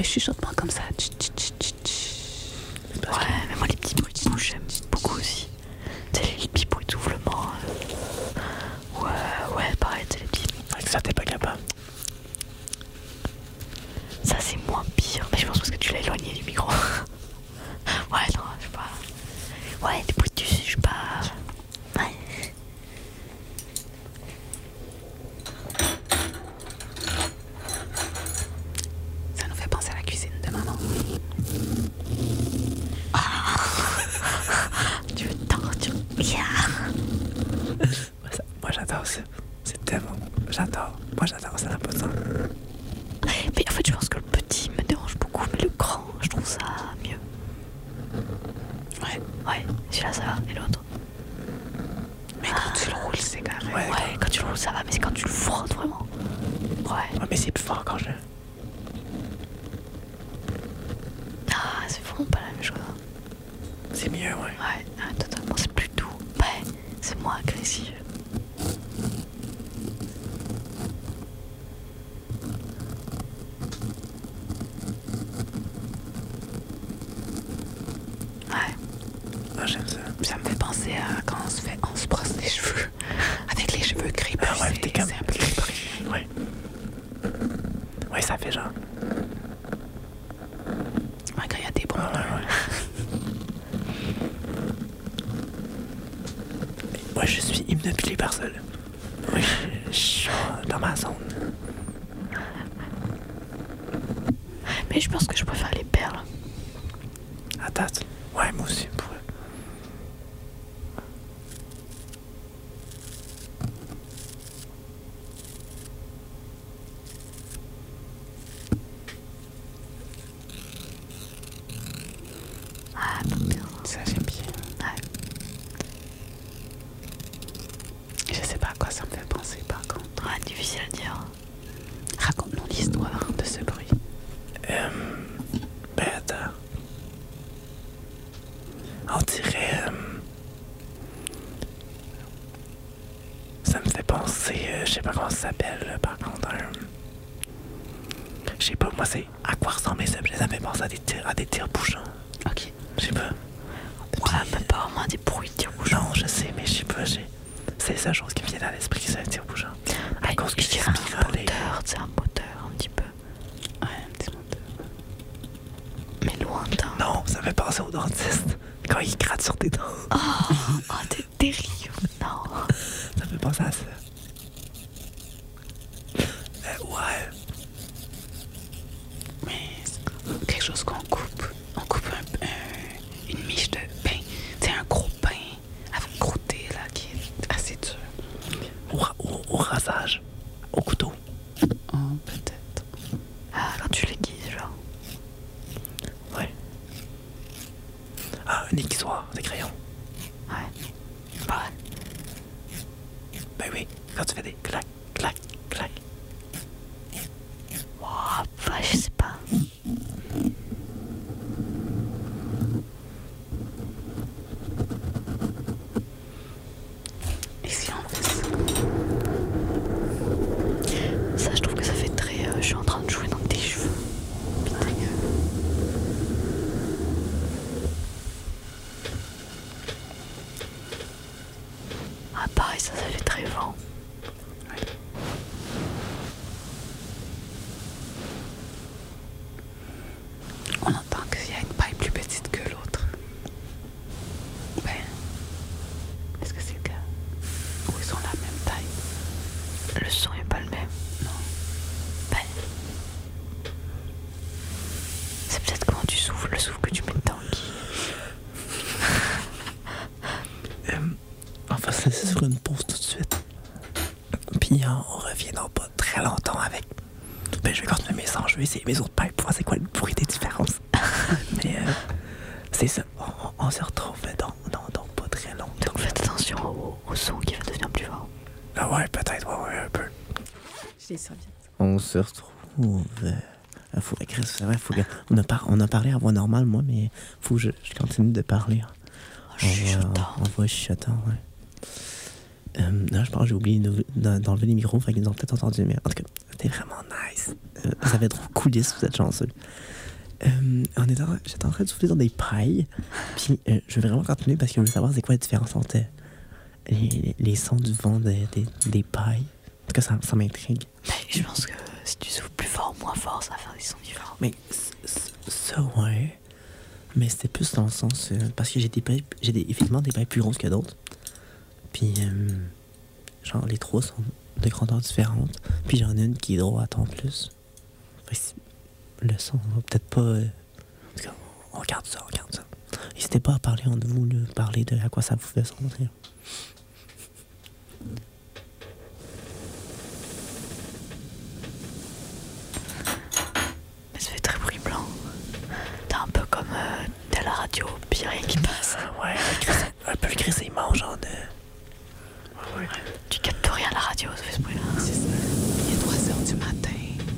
chuchotements comme ça. Tch, tch, tch, tch, tch. Ouais, mais moi les petits bruits de bouche j'aime beaucoup aussi. Tu sais, les petits bruits de soufflement. Euh... Ouais, ouais, pareil, tu sais, les petits. Avec ça, t'es pas capable. Ça, c'est moins pire, mais je pense parce que tu l'as éloigné du micro. Ouais, non, je sais pas. Ouais, des bruits de je sais pas. Ouais. Ça nous fait penser à la cuisine de maman. Tu veux torturer. Moi, ça- moi, j'adore ça. C'est tellement... J'adore. Moi, j'adore, ça n'a pas de sens. Mais en fait, je pense que le petit me dérange beaucoup, mais le grand, je trouve ça mieux. Ouais. Ouais, celui-là ça va, et l'autre. Mais quand tu le roules, c'est carré. Ouais. Ouais, quand tu le roules ça va, mais c'est quand tu le frottes vraiment. Ouais. Ouais, mais c'est plus fort quand je... Ah, c'est vraiment pas la même chose. hein. C'est mieux, ouais. Ouais, ah, totalement, c'est plus doux. Ouais, c'est moins agressif. Ouais. Ah, j'aime ça. Ça me fait penser à quand on se fait, on se brosse les cheveux. Avec les cheveux crépus, Ah ouais, c'est t'es comme... c'est un peu plus pris. Ouais. Ouais, ça fait genre... Ouais, quand il y a des bons. Ah, ouais, ouais. Moi, je suis hypnotisé par ça, là. Moi, je, je suis dans ma zone. Mais je pense que je préfère les perles. Attends. Ouais, moi aussi, pour... Ah, pas bien. Ça, j'aime bien. Ouais. Je sais pas à quoi ça me fait penser, par contre. Ouais, difficile à dire. Raconte-nous l'histoire de ce bruit. Euh... Ben, attends. On dirait... euh, Ça me fait penser... euh, je sais pas comment ça s'appelle, là, par contre. un- Je sais pas, moi, c'est... À quoi ressemblent les objets? Ça me fait penser à des tire- à des tire-bouchons. Ok. Je sais pas. Ouais, même pas vraiment des bruits de tire-bouche. Non, je sais, mais je sais pas, j'ai... C'est la seule chose qui me vient à l'esprit, c'est un tire-bouchon. À cause que je c'est dirais un spiralé. moteur, tu sais, un moteur un petit peu. Ouais, un petit moteur. Mais lointain. Non, ça me fait penser au dentiste. Quand il gratte sur tes dents. Oh, oh t'es terrible. Non. Ça me fait penser à ça. Euh, ouais. Mais c'est quelque chose qu'on coupe. On coupe un, un- une miche de pain. Tu sais, un gros pain avec croûté, là, qui est assez dur. Au, ra- au, au rasage. Au couteau. Oh, peut-être. Ah, quand tu l'aiguises, genre. Ouais. Ah, un aiguisoir, des crayons. Ouais. Ouais. Ben oui, quand tu fais des clac, clac, clac. Wow, ouais, je sais pas. Et si on fait ça? Ça, je trouve que ça fait très. euh, je suis en train de jouer dans tes cheveux. Putain. Ah, pareil, ça, ça fait très vent. On entend qu'il y a une paille plus petite que l'autre. Ben, est-ce que c'est le cas? Ou ils sont la même taille? Le son est pas le même. Non. Ben. C'est peut-être quand tu souffles, le souffle que tu mets dedans qui. Euh, on va se laisser sur une pause tout de suite. Puis euh, on revient dans pas très longtemps avec... Ben, je vais continuer mes sons, je vais essayer mes autres pipes pour voir c'est quoi le bruit des différences. Mais euh, c'est ça, on, on se retrouve dans, dans, dans pas très longtemps. Donc faites attention au, au son qui va devenir plus fort. Ah ouais, peut-être, ouais, ouais, un peu. Je les serviettes. On se retrouve... Euh, faut, Chris, c'est vrai, faut que, on, a par, on a parlé à voix normale, moi, mais faut que je, je continue de parler. Hein. Oh, je suis On va- chuchotant. On va chuchotant, ouais. Euh, non, je pense que j'ai oublié de- de- d'enlever les micros, fait qu'ils nous ont peut-être entendu, mais en tout cas, c'était vraiment nice. Euh, vous avez trop coulisses, vous êtes chanceux. Euh, on est en, j'étais en train de souffler dans des pailles. Puis euh, je vais vraiment continuer parce que je veux savoir c'est quoi la différence entre les, les, les sons du vent de, de, des pailles. En tout cas, ça, ça m'intrigue. Ben, je pense que si tu souffles plus fort ou moins fort, ça va faire des sons différents. Mais c- c- ça, ouais. Mais c'était plus dans le sens... euh, parce que j'ai des pailles... J'ai des, effectivement des pailles plus grosses que d'autres. Puis, euh, genre, les trois sont de grandeur différentes. Puis j'en ai une qui est droite en plus. Fait que c'est- le son va peut-être pas... euh, en tout cas, on regarde ça, on regarde ça. N'hésitez pas à parler entre vous, là, parler de à quoi ça vous fait sentir. Mais ça fait très bruit blanc. T'es un peu comme euh, t'es à la radio, puis rien qui passe. Ouais, un peu le grésillement, genre de... Ouais, ouais. Tu captes rien à la radio, ça fait ce bruit-là. C'est ça. Il est trois heures du matin.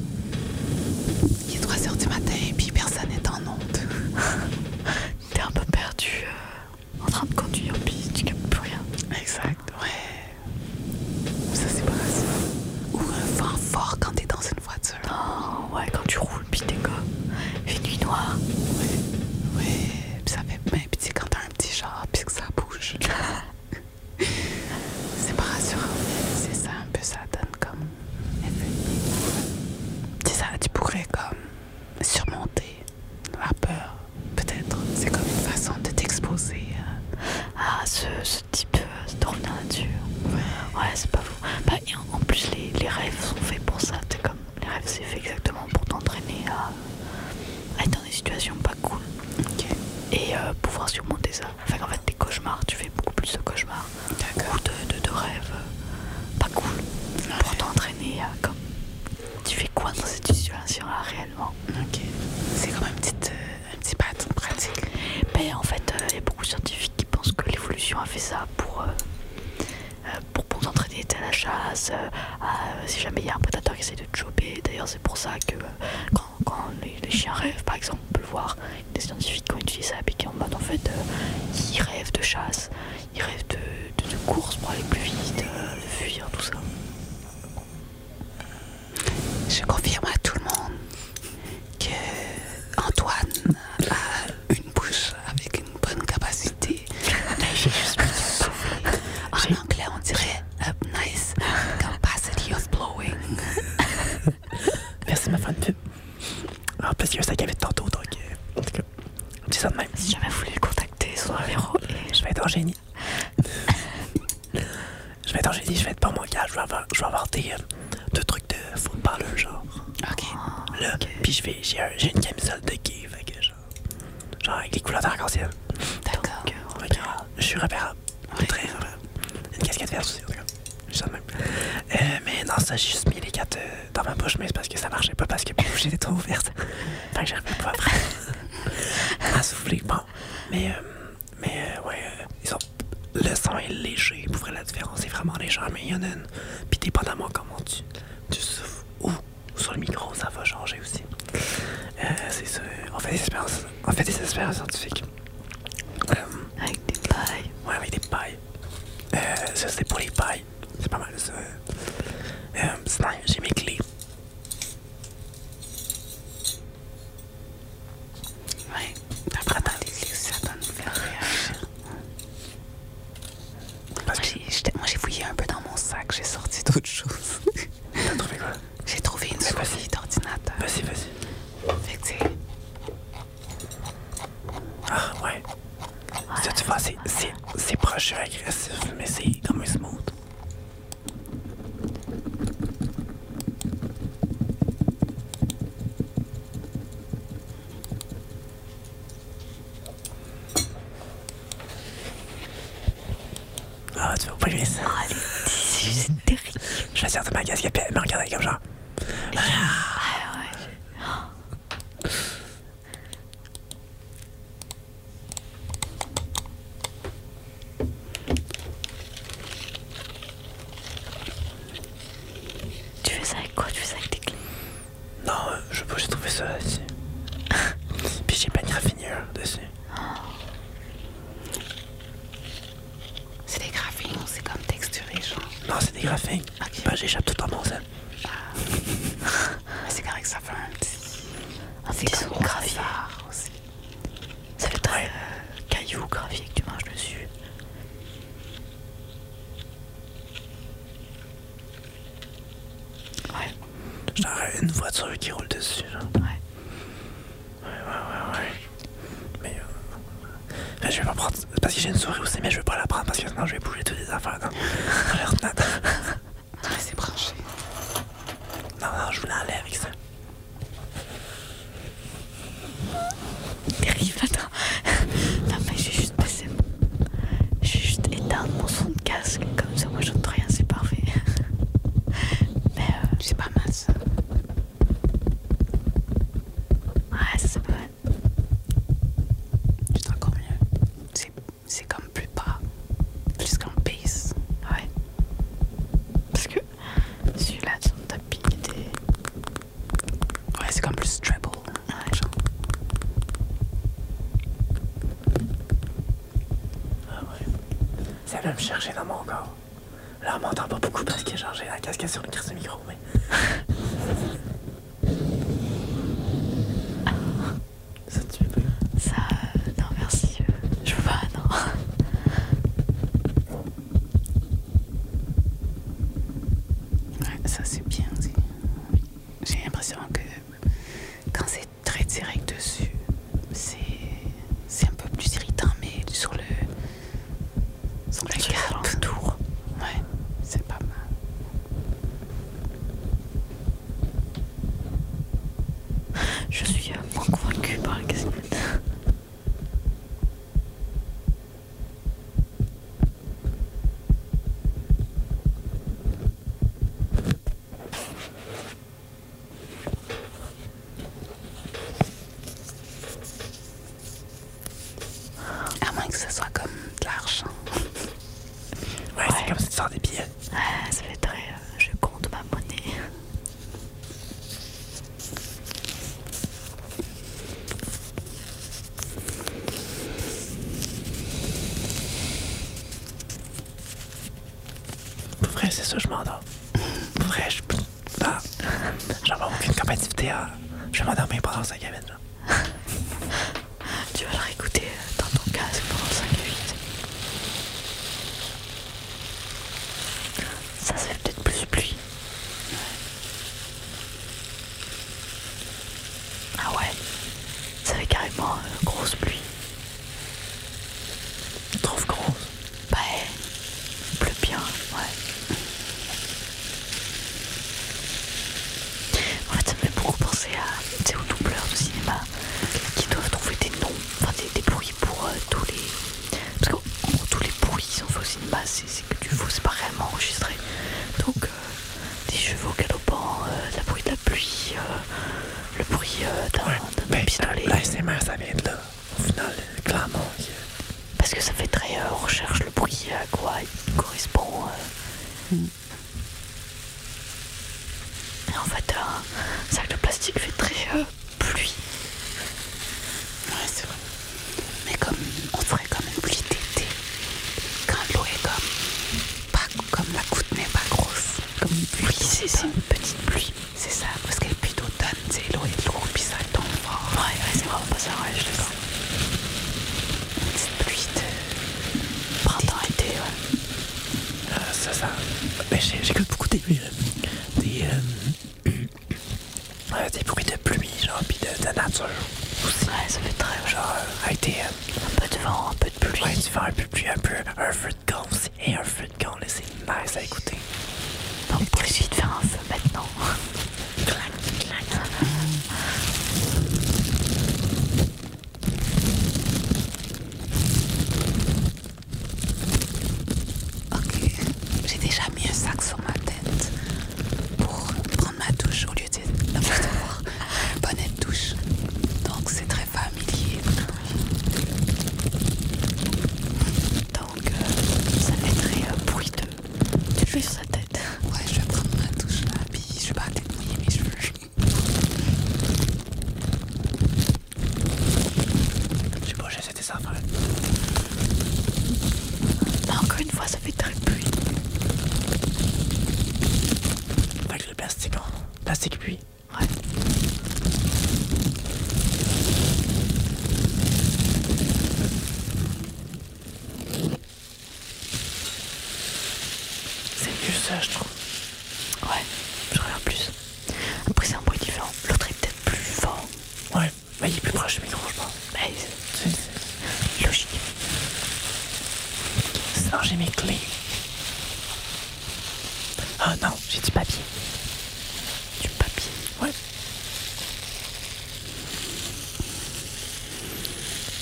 Il est trois heures du matin, puis personne n'est en onde. T'es un peu perdu euh, en train de conduire, puis tu captes plus rien. Exact, ouais. Ça, c'est pas ça. Ou un vent fort quand t'es dans une voiture. Oh, ouais, quand tu roules, puis t'es comme une nuit noire. Ouais, puis ça fait... Ben, puis tu sais, quand t'as un petit char, puis que ça bouge. C'est pas rassurant, mais c'est ça, un peu, ça donne comme effet. C'est ça, tu pourrais comme surmonter la peur, peut-être. C'est comme une façon de t'exposer. euh. Ah, ce, ce type euh, de revenir là-dessus. Ouais, ouais c'est pas faux. Bah, et en, en plus, les, les rêves sont faits pour ça. T'es comme, les rêves, c'est fait exactement pour t'entraîner à, à être dans des situations pas cool. Ok, Et euh, pouvoir surmonter ça. Enfin, en fait, les cauchemars, tu fais beaucoup plus de cauchemars. d'accord. Ou de, de, de rêves euh, pas cool. Pour t'entraîner à comme. Tu fais quoi dans cette situation-là réellement? Ok. C'est comme un petit, euh, un petit pattern pratique. Ben, en fait, il euh, y a beaucoup de scientifiques qui pensent que l'évolution a fait ça pour, euh, euh, pour, pour t'entraîner à la chasse, euh, à, si jamais il y a un prédateur qui essaie de te choper. D'ailleurs, c'est pour ça que euh, quand, quand les, les chiens rêvent, par exemple, on peut le voir, des scientifiques qui ont utilisé ça, puis qui en mode, en fait, euh, ils rêvent de chasse, ils rêvent de, de, de course pour aller plus vite, euh, de fuir, tout ça. Je confirme à tout le monde que Antoine a une bouche avec une bonne capacité. J'ai juste mis souffler. En anglais, on dirait a nice capacity of blowing. Merci, ma fan pub. En plus, il y a un sac à vide tantôt, donc... euh, en tout cas, dis ça de même. Si jamais vous voulez le contacter, son numéro est... Je vais être en génie. Je vais être en génie, je vais être pas mon gars. Je vais avoir, je vais avoir des, euh, deux trucs de footballeur, genre. Ok. Là, Ok. puis je vais, j'ai, un, j'ai une camisole de gay, fait que genre... Genre avec les couleurs d'arc-en-ciel. D'accord. Donc, euh, Fait que, je suis repérable. Ouais. Très repérable. Une casquette verte aussi, en tout cas. Juste ça de même. Euh, mais non, ça, j'ai juste mis les quatre euh, dans ma bouche, mais c'est parce que ça marchait pas, parce que ma bouche était trop ouverte. Fait que j'arrivais pas après à souffler. Bon, mais, euh, mais euh, ouais, euh, ils ont... le son est léger. Pour vrai, la différence est vraiment légère, mais il y en a une. Puis dépendamment comment tu, tu souffles ou sur le micro, ça va changer aussi. Euh, c'est ça. On fait des expériences, on fait des expériences scientifiques. Euh, avec des pailles. Ouais, avec des pailles. Euh, ça, c'est pour les pailles. C'est pas mal, ça. Euh, sinon, j'ai mes clés. Ouais. Après, dans les clés, ça donne faire réagir. Parce Moi, que j'ai, j'étais- moi, j'ai fouillé un peu dans mon sac, j'ai sorti d'autres choses. t'as trouvé quoi? J'ai trouvé une Mais vas-y. souris d'ordinateur. Vas-y, vas-y. Fait que, tu sais, Ah, ouais. Ça, tu vois, c'est, c'est, c'est proche agressif, mais c'est comme un smooth. Ah, tu vas pas aimer ça. Ah, les tissus, c'est terrible. Je vais sortir ma casquette, puis elle me regardait comme genre. Ah, ouais. Tu fais ça avec quoi? Tu fais ça avec tes clés? Non, euh, je sais pas, j'ai trouvé ça ici. Puis j'ai pas de raffinure dessus. c'est des graphines ou c'est comme texturé, genre. Non, c'est des graphiques. Ok. Ben, j'échappe tout dans mon sel. Mais c'est correct, que ça fait un petit... Un C'est petit son comme gravier. bizarre aussi. Ça fait très euh, caillou, gravier que tu marches dessus. Ouais. Genre une voiture qui roule dessus, genre. Ouais. Ouais, ouais, ouais, ouais. Mais, euh, mais je vais pas prendre... Parce que j'ai une souris aussi, mais je vais pas la prendre parce que sinon je vais bouger toutes les affaires dans, dans l'ordinateur. Ouais, c'est branché. Non, non, je vous l'enlève avec ça. Terrible, attends. Non, mais j'ai juste baissé. J'ai juste éteint mon son de casque. Comme ça, moi, j'entends rien, c'est parfait. Mais euh, C'est pas mal ça. ouais, ça c'est pas mal. C'est encore mieux. C'est, c'est comme plus bas. Plus comme bass. Ouais. Parce que celui-là, son tapis était. Ouais, c'est comme plus treble. Ouais. Genre. Ah ouais. Ça va me chercher dans mon corps. Là, on m'entend pas beaucoup parce que genre j'ai la casquette sur le crise de micro, mais... Ça, tu veux pas? Ça. euh, non, merci. euh, je veux pas, non. Ouais, ça c'est bien aussi. J'ai l'impression que quand c'est très direct dessus, c'est, c'est un peu plus irritant, mais sur le, sur le Sur les cap. alentours. Ouais, c'est pas mal. Je suis euh, moins convaincue par la casquette. À moins que ce soit comme de l'argent. Ouais, c'est comme si tu sors des billets. Ah, ça fait très. euh, je compte ma monnaie. Pour vrai, c'est ça, je m'endors. Pour vrai, je... Ah, j'en ai aucune capacité à... Je vais m'endormir pendant cinq minutes, là. Tu vas le réécouter euh, dans ton casque pendant cinq minutes. Ça, ça fait peut-être plus pluie. Ah ouais. Ça fait carrément euh, grosse pluie. Je trouve grosse. Bah, il pleut bien, ouais. En fait, ça me fait beaucoup penser à, tu sais, aux doubleurs de cinéma qui doivent trouver des noms, enfin des, des bruits pour euh, tous les... Parce qu'en en gros, tous les bruits qui sont faits au cinéma, c'est c'est que du faux, c'est pas réellement enregistré. Donc, euh, des chevaux galopants, euh, la bruit de la pluie, euh, le bruit euh, d'un Ouais, d'un ben, pistolet. l'A S M R, ça vient de là. Au final, clairement. que- Parce que ça fait très... euh, on recherche le bruit à quoi il correspond. euh. Et en fait, un sac de plastique fait très euh, pluie. Ouais, c'est vrai. Mais comme, on dirait comme une pluie d'été. Quand l'eau est comme, pas comme la goutte n'est pas grosse. Comme une pluie Oui, c'est c'est une petite pluie. C'est ça, parce qu'elle est plus d'automne, tu sais, l'eau est lourde, puis ça tombe fort. Ouais, ouais, c'est vraiment pas ça, ouais, je suis d'accord. Une petite pluie de... Printemps-été, ouais. Euh, ça, ça... Ben, j'ai- j'écoute beaucoup des... euh, Des... euh, euh, des bruits de pluie, genre, pis de, de nature aussi. Ouais, ça fait très... Genre, Genre, euh, avec des... euh, un peu de vent, un peu de pluie. ouais, du vent un peu plus, un peu... Un feu de camp aussi. Et un feu de camp, là, c'est nice à écouter. Donc, pour essayer de faire un feu maintenant. Ok, j'ai déjà mis un sac sur ma tête pour prendre ma douche au lieu de d'avoir un bonnet de douche. Donc,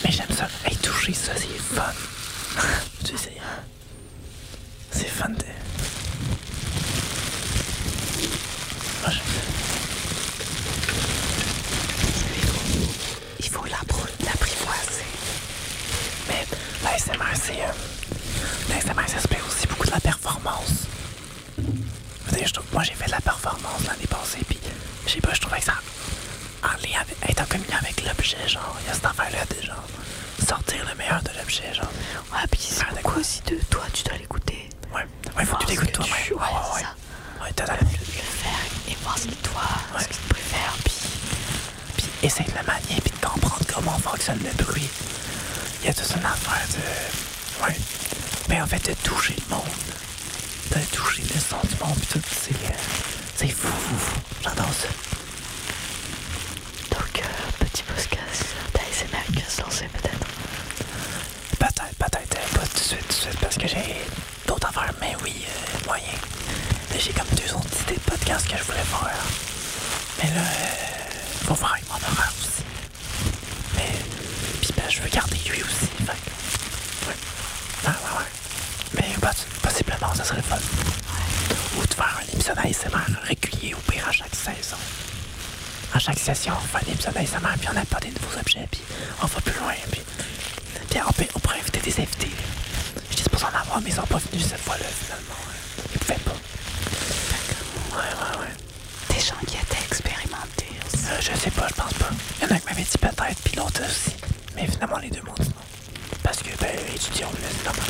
Mais j'aime ça. Hey, toucher ça, c'est fun. Tu sais, c'est fun de... Moi, j'aime ça. Il faut l'appro- l'apprivoiser. Mais l'A S M R, c'est... Euh, l'A S M R, ça se plaît aussi beaucoup de la performance. Vous savez, je trouve, moi, j'ai fait de la performance l'année passée, puis je sais pas, je trouvais que ça... En lien avec... Être en communion avec l'objet, genre, il y a cette affaire-là de genre... Sortir le meilleur de l'objet, genre. Ouais, puis c'est beaucoup aussi de toi, tu dois l'écouter. Ouais, ouais, faut que tu l'écoutes toi, tu... ouais. Ouais, Ouais, ouais, c'est ouais. ça. Ouais, t'as la... Le, le faire et voir ce qu'il toi, Ouais. ce qu'il te préfère, puis... Puis essayer de le manier, puis de comprendre comment fonctionne le bruit. Il y a toute une affaire de... Ouais. Mais en fait, de toucher le monde. De toucher le son du monde, puis tout, c'est... Euh, c'est fou, fou, fou. J'adore ça. Donc, euh, petit podcast d'A S M R qui va se lancer peut-être. Peut-être, peut-être, euh, pas tout de suite, tout de suite, parce que j'ai d'autres affaires, mais oui, euh, moyen. Là, j'ai comme deux autres idées de podcast que je voulais faire. Mais là, euh, faut voir avec mon horaire aussi. Mais, pis ben, je veux garder lui aussi, fait que, ouais. Ouais, ouais, ouais. Mais poss- possiblement, ça serait le fun. Ouais. Ou de faire un épisode A S M R régulier, au pire, à chaque saison. À chaque session, on fait un épisode A S M R, puis on apporte des nouveaux objets, puis on va plus loin, puis... Puis on, peut, on pourrait inviter des invités. J'étais supposé en avoir, mais ils sont pas venus cette fois-là, finalement. Ils pouvaient pas. Ouais, ouais, ouais. Des gens qui étaient expérimentés aussi. Euh, je sais pas, je pense pas. Il y en a qui m'avaient dit peut-être, puis l'autre aussi. Mais finalement, les deux m'ont dit non. Parce que, ben, étudiants, là, c'est normal.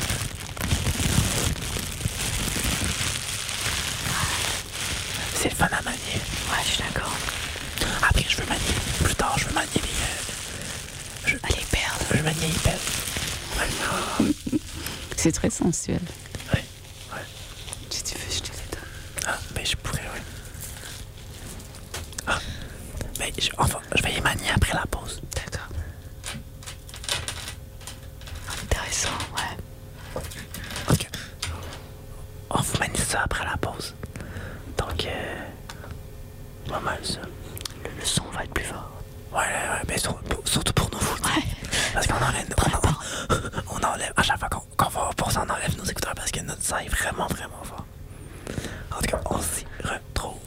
C'est le fun à manier. Ouais, je suis d'accord. Après, je veux manier. Plus tard, je veux manier les... Euh, je, Les perles. je veux manier les perles. Ouais. C'est très sensuel. Ouais, ouais. Si tu veux, je te les donne. Ah, ben, je pourrais, oui. Ah, ben, je, enfin, je vais les manier après la pause. D'accord. Intéressant, ouais. Ok. On vous manie ça après la pause. Donc, euh... pas mal, ça. Le, le son va être plus fort. Ouais, ouais, ouais, ben, sur- pour- surtout pour nous, vous. Ouais. Parce qu'on enlève... On, on, on enlève... À chaque fois qu'on qu'on va pour ça, on enlève nos écouteurs parce que notre son est vraiment, vraiment fort. En tout cas, on s'y retrouve.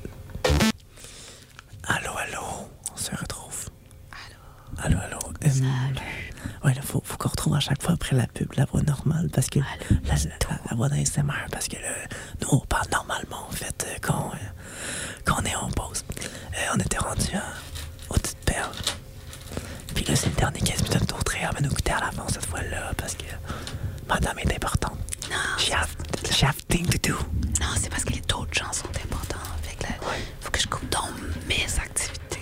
Allô, allô. On se retrouve. Allô, allô. Euh, Salut. Ouais, là, faut, faut qu'on retrouve à chaque fois après la pub la voix normale parce que Allô, la, la, la voix d'A S M R parce que là, nous on parle normalement en fait euh, quand, euh, quand on est en pause. Euh, on était rendu aux petites perles. Puis là, c'est le dernier quinze minutes d'autre et elle va nous coûter à l'avance cette fois-là parce que madame est importante. Non, She have, she have thing to do. non, c'est parce que les d'autres gens sont importants. Fait que là, faut que je coupe dans mes activités.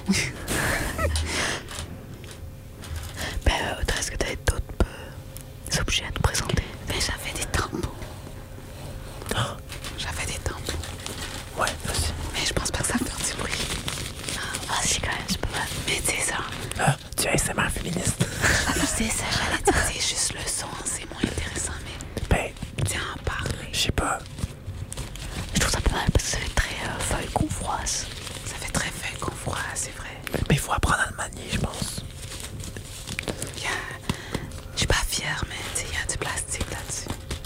Ben, euh, est-ce que t'avais d'autres euh, objets à nous présenter? Ben, j'avais des tampons. Oh, J'avais des tampons. ouais, vas-y. Mais je pense pas que ça va faire du bruit. Ah, si, quand même, c'est pas mal. Mais tu sais ça. Ah, tu es A S M R féministe. Je sais ça, j'allais dire, c'est juste le son, c'est moins intéressant, mais Ben, tu sais, en parler. je sais pas. Je trouve ça pas mal parce que ça fait très euh, feuille qu'on froisse. Ça fait très feuille qu'on froid, c'est vrai. Mais il faut apprendre à le manier, je pense. Il y a... Je suis pas fière, mais tu sais, il y a du plastique là-dessus.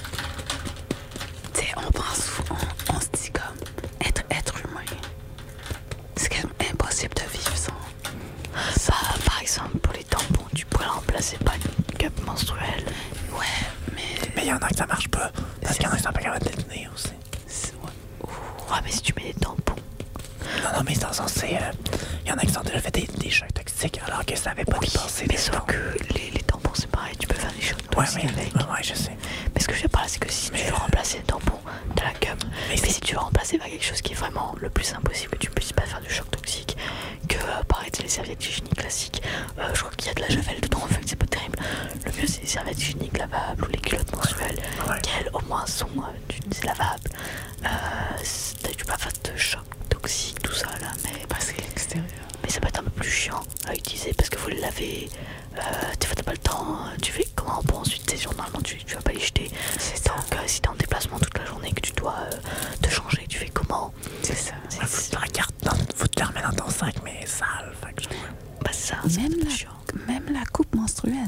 Tu sais, on pense, on, on se dit comme être être humain. C'est quand même impossible de vivre sans. Ça, par exemple, pour les tampons, tu pourrais remplacer par une cup menstruelle. Ouais, mais. Mais il y en a que ça marche pas. Parce qu'il y en a qui sont pas capables de le tenir aussi. c'est- ouais. Ouais, mais si tu mets des tampons. Non, non, mais dans le sens, c'est... Il euh, y en a qui sont déjà fait des, des chocs toxiques alors que ça avait pas dépassé Mais des sauf temps. que les, les tampons, c'est pareil, tu peux faire des choses Ouais, toxiques mais... avec. Ouais, ouais, je sais. Mais ce que je veux parler, c'est que si Mais, tu veux euh, remplacer le tampon de la cup, mais mais, c'est- si tu veux remplacer par quelque chose qui est vraiment le plus impossible, que tu puisses pas faire de choc toxique, que euh, pareil, c'est les serviettes hygiéniques classiques, euh, je crois qu'il y a de la javel dedans, en fait, c'est pas terrible. Le mieux, c'est les serviettes hygiéniques lavables ou les culottes menstruelles, Ouais. qui elles, au moins, sont euh, du- lavables. Euh, c'est- tu peux pas faire de choc toxique, tout ça là, mais Parce que l'extérieur. mais ça peut être un peu plus chiant à utiliser parce que faut les laver, euh, des fois t'as pas le temps, euh, tu fais comment pour ensuite, tu sais, normalement tu, tu vas pas les jeter. Donc euh, si t'es en déplacement toute la journée que tu dois euh, te changer, tu fais comment? C'est ça. Ouais, faut te la garder dans... Faut te la remettre dans ton sac, mais sale. Fait que genre... Bah ça, Même c'est la, chiant. même la coupe menstruelle.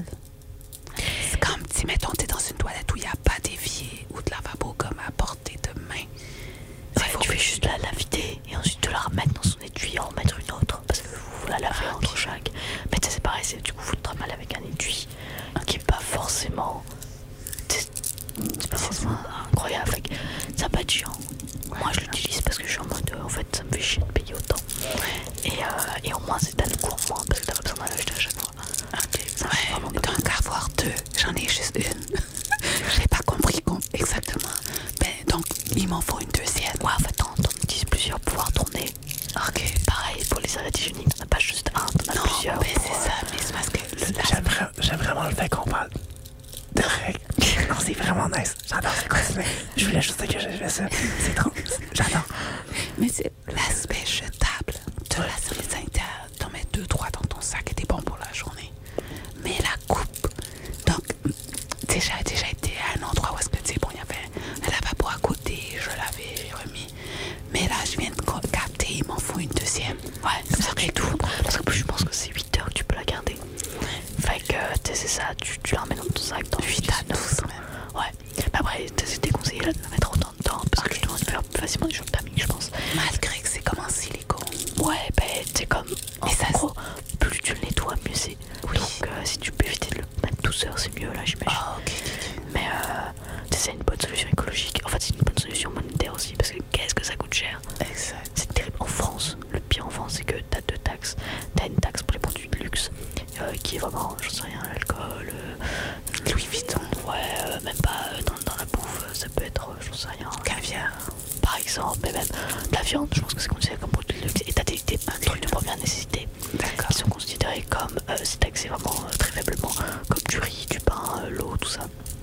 C'est comme si, mettons, t'es dans une toilette où il n'y a pas d'évier ou de lavabo comme à portée de main. Ouais, tu fais juste la, la vider et ensuite te la remettre dans son étui et en remettre une autre parce que vous, vous la lavez Ah, entre ok. chaque. Mais tu sais, c'est pareil, c'est, du coup, vous te mal avec un étui qui est pas forcément. C'est, c'est pas forcément incroyable. Fait que ça peut être chiant. Moi, je l'utilise parce que je suis en mode. euh, en fait, ça me fait chier de payer autant. Et, euh, et au moins, c'est à le cours moins parce que t'as pas besoin d'en acheter à chaque fois. Ça fait vraiment Ouais, donc avoir deux, j'en ai juste une. J'ai pas compris com- exactement. Ben, donc, il m'en faut une deuxième. Ouais, en fait, t'en, t'en utilises plusieurs pour pouvoir tourner. Ok. Pareil, pour les serviettes hygiéniques, t'en as pas juste un, t'en as Non, plusieurs. ben pour, c'est euh, ça, mais c'est parce que le, la- J'aime, vra- j'aime vraiment le fait qu'on parle de règles. Non, c'est vraiment nice. J'adore ça continuer. Je voulais juste dire que j'ai fait ça. C'est trop. J'adore. mais c'est l'aspect jetable de la serviette sanitaire. T'en mets deux, trois dans ton sac et t'es bon pour la journée. Mais la coupe, donc, tu sais, j'avais déjà été à un endroit où est-ce que, tu sais, bon, il y avait un lavabo à côté, je l'avais remis. Mais là, je viens de co- capter, il m'en faut une deuxième. Ouais, c'est ça du tout. Parce que je pense que c'est huit heures que tu peux la garder. Fait que, tu sais, c'est ça, tu, tu la remets dans ton sac dans huit à douze même. Ouais. Mais après, tu sais, c'est déconseillé là, de la mettre autant de temps parce que je dois faire plus facilement des choses de famille, je pense. Malgré que c'est comme en silicone. Ouais, ben, c'est comme. En Et ça, gros, plus tu le nettoies, mieux c'est. Oui. Donc, euh, si tu peux éviter de le mettre douceur, c'est mieux là, j'imagine. Ah, ok, ok. Mais, euh, tu sais, c'est une bonne solution écologique. En fait, c'est une bonne solution monétaire aussi parce que qu'est-ce que ça coûte cher? Exact. C'est terrible. En France, le pire en France, c'est que t'as deux taxes. T'as une taxe pour les produits de luxe, euh, qui est vraiment, j'en sais rien, l'alcool, euh, Louis Vuitton. ouais, euh, même pas euh, dans, dans la bouffe, euh, ça peut être, euh, j'en sais rien, Caviar. par exemple, mais même de la viande, je pense que c'est considéré comme produit de luxe. Et t'as des, des trucs de première nécessité D'accord. qui sont considérés comme, euh, c'est taxé vraiment euh, très faiblement, comme du riz, du pain, euh, l'eau, tout ça.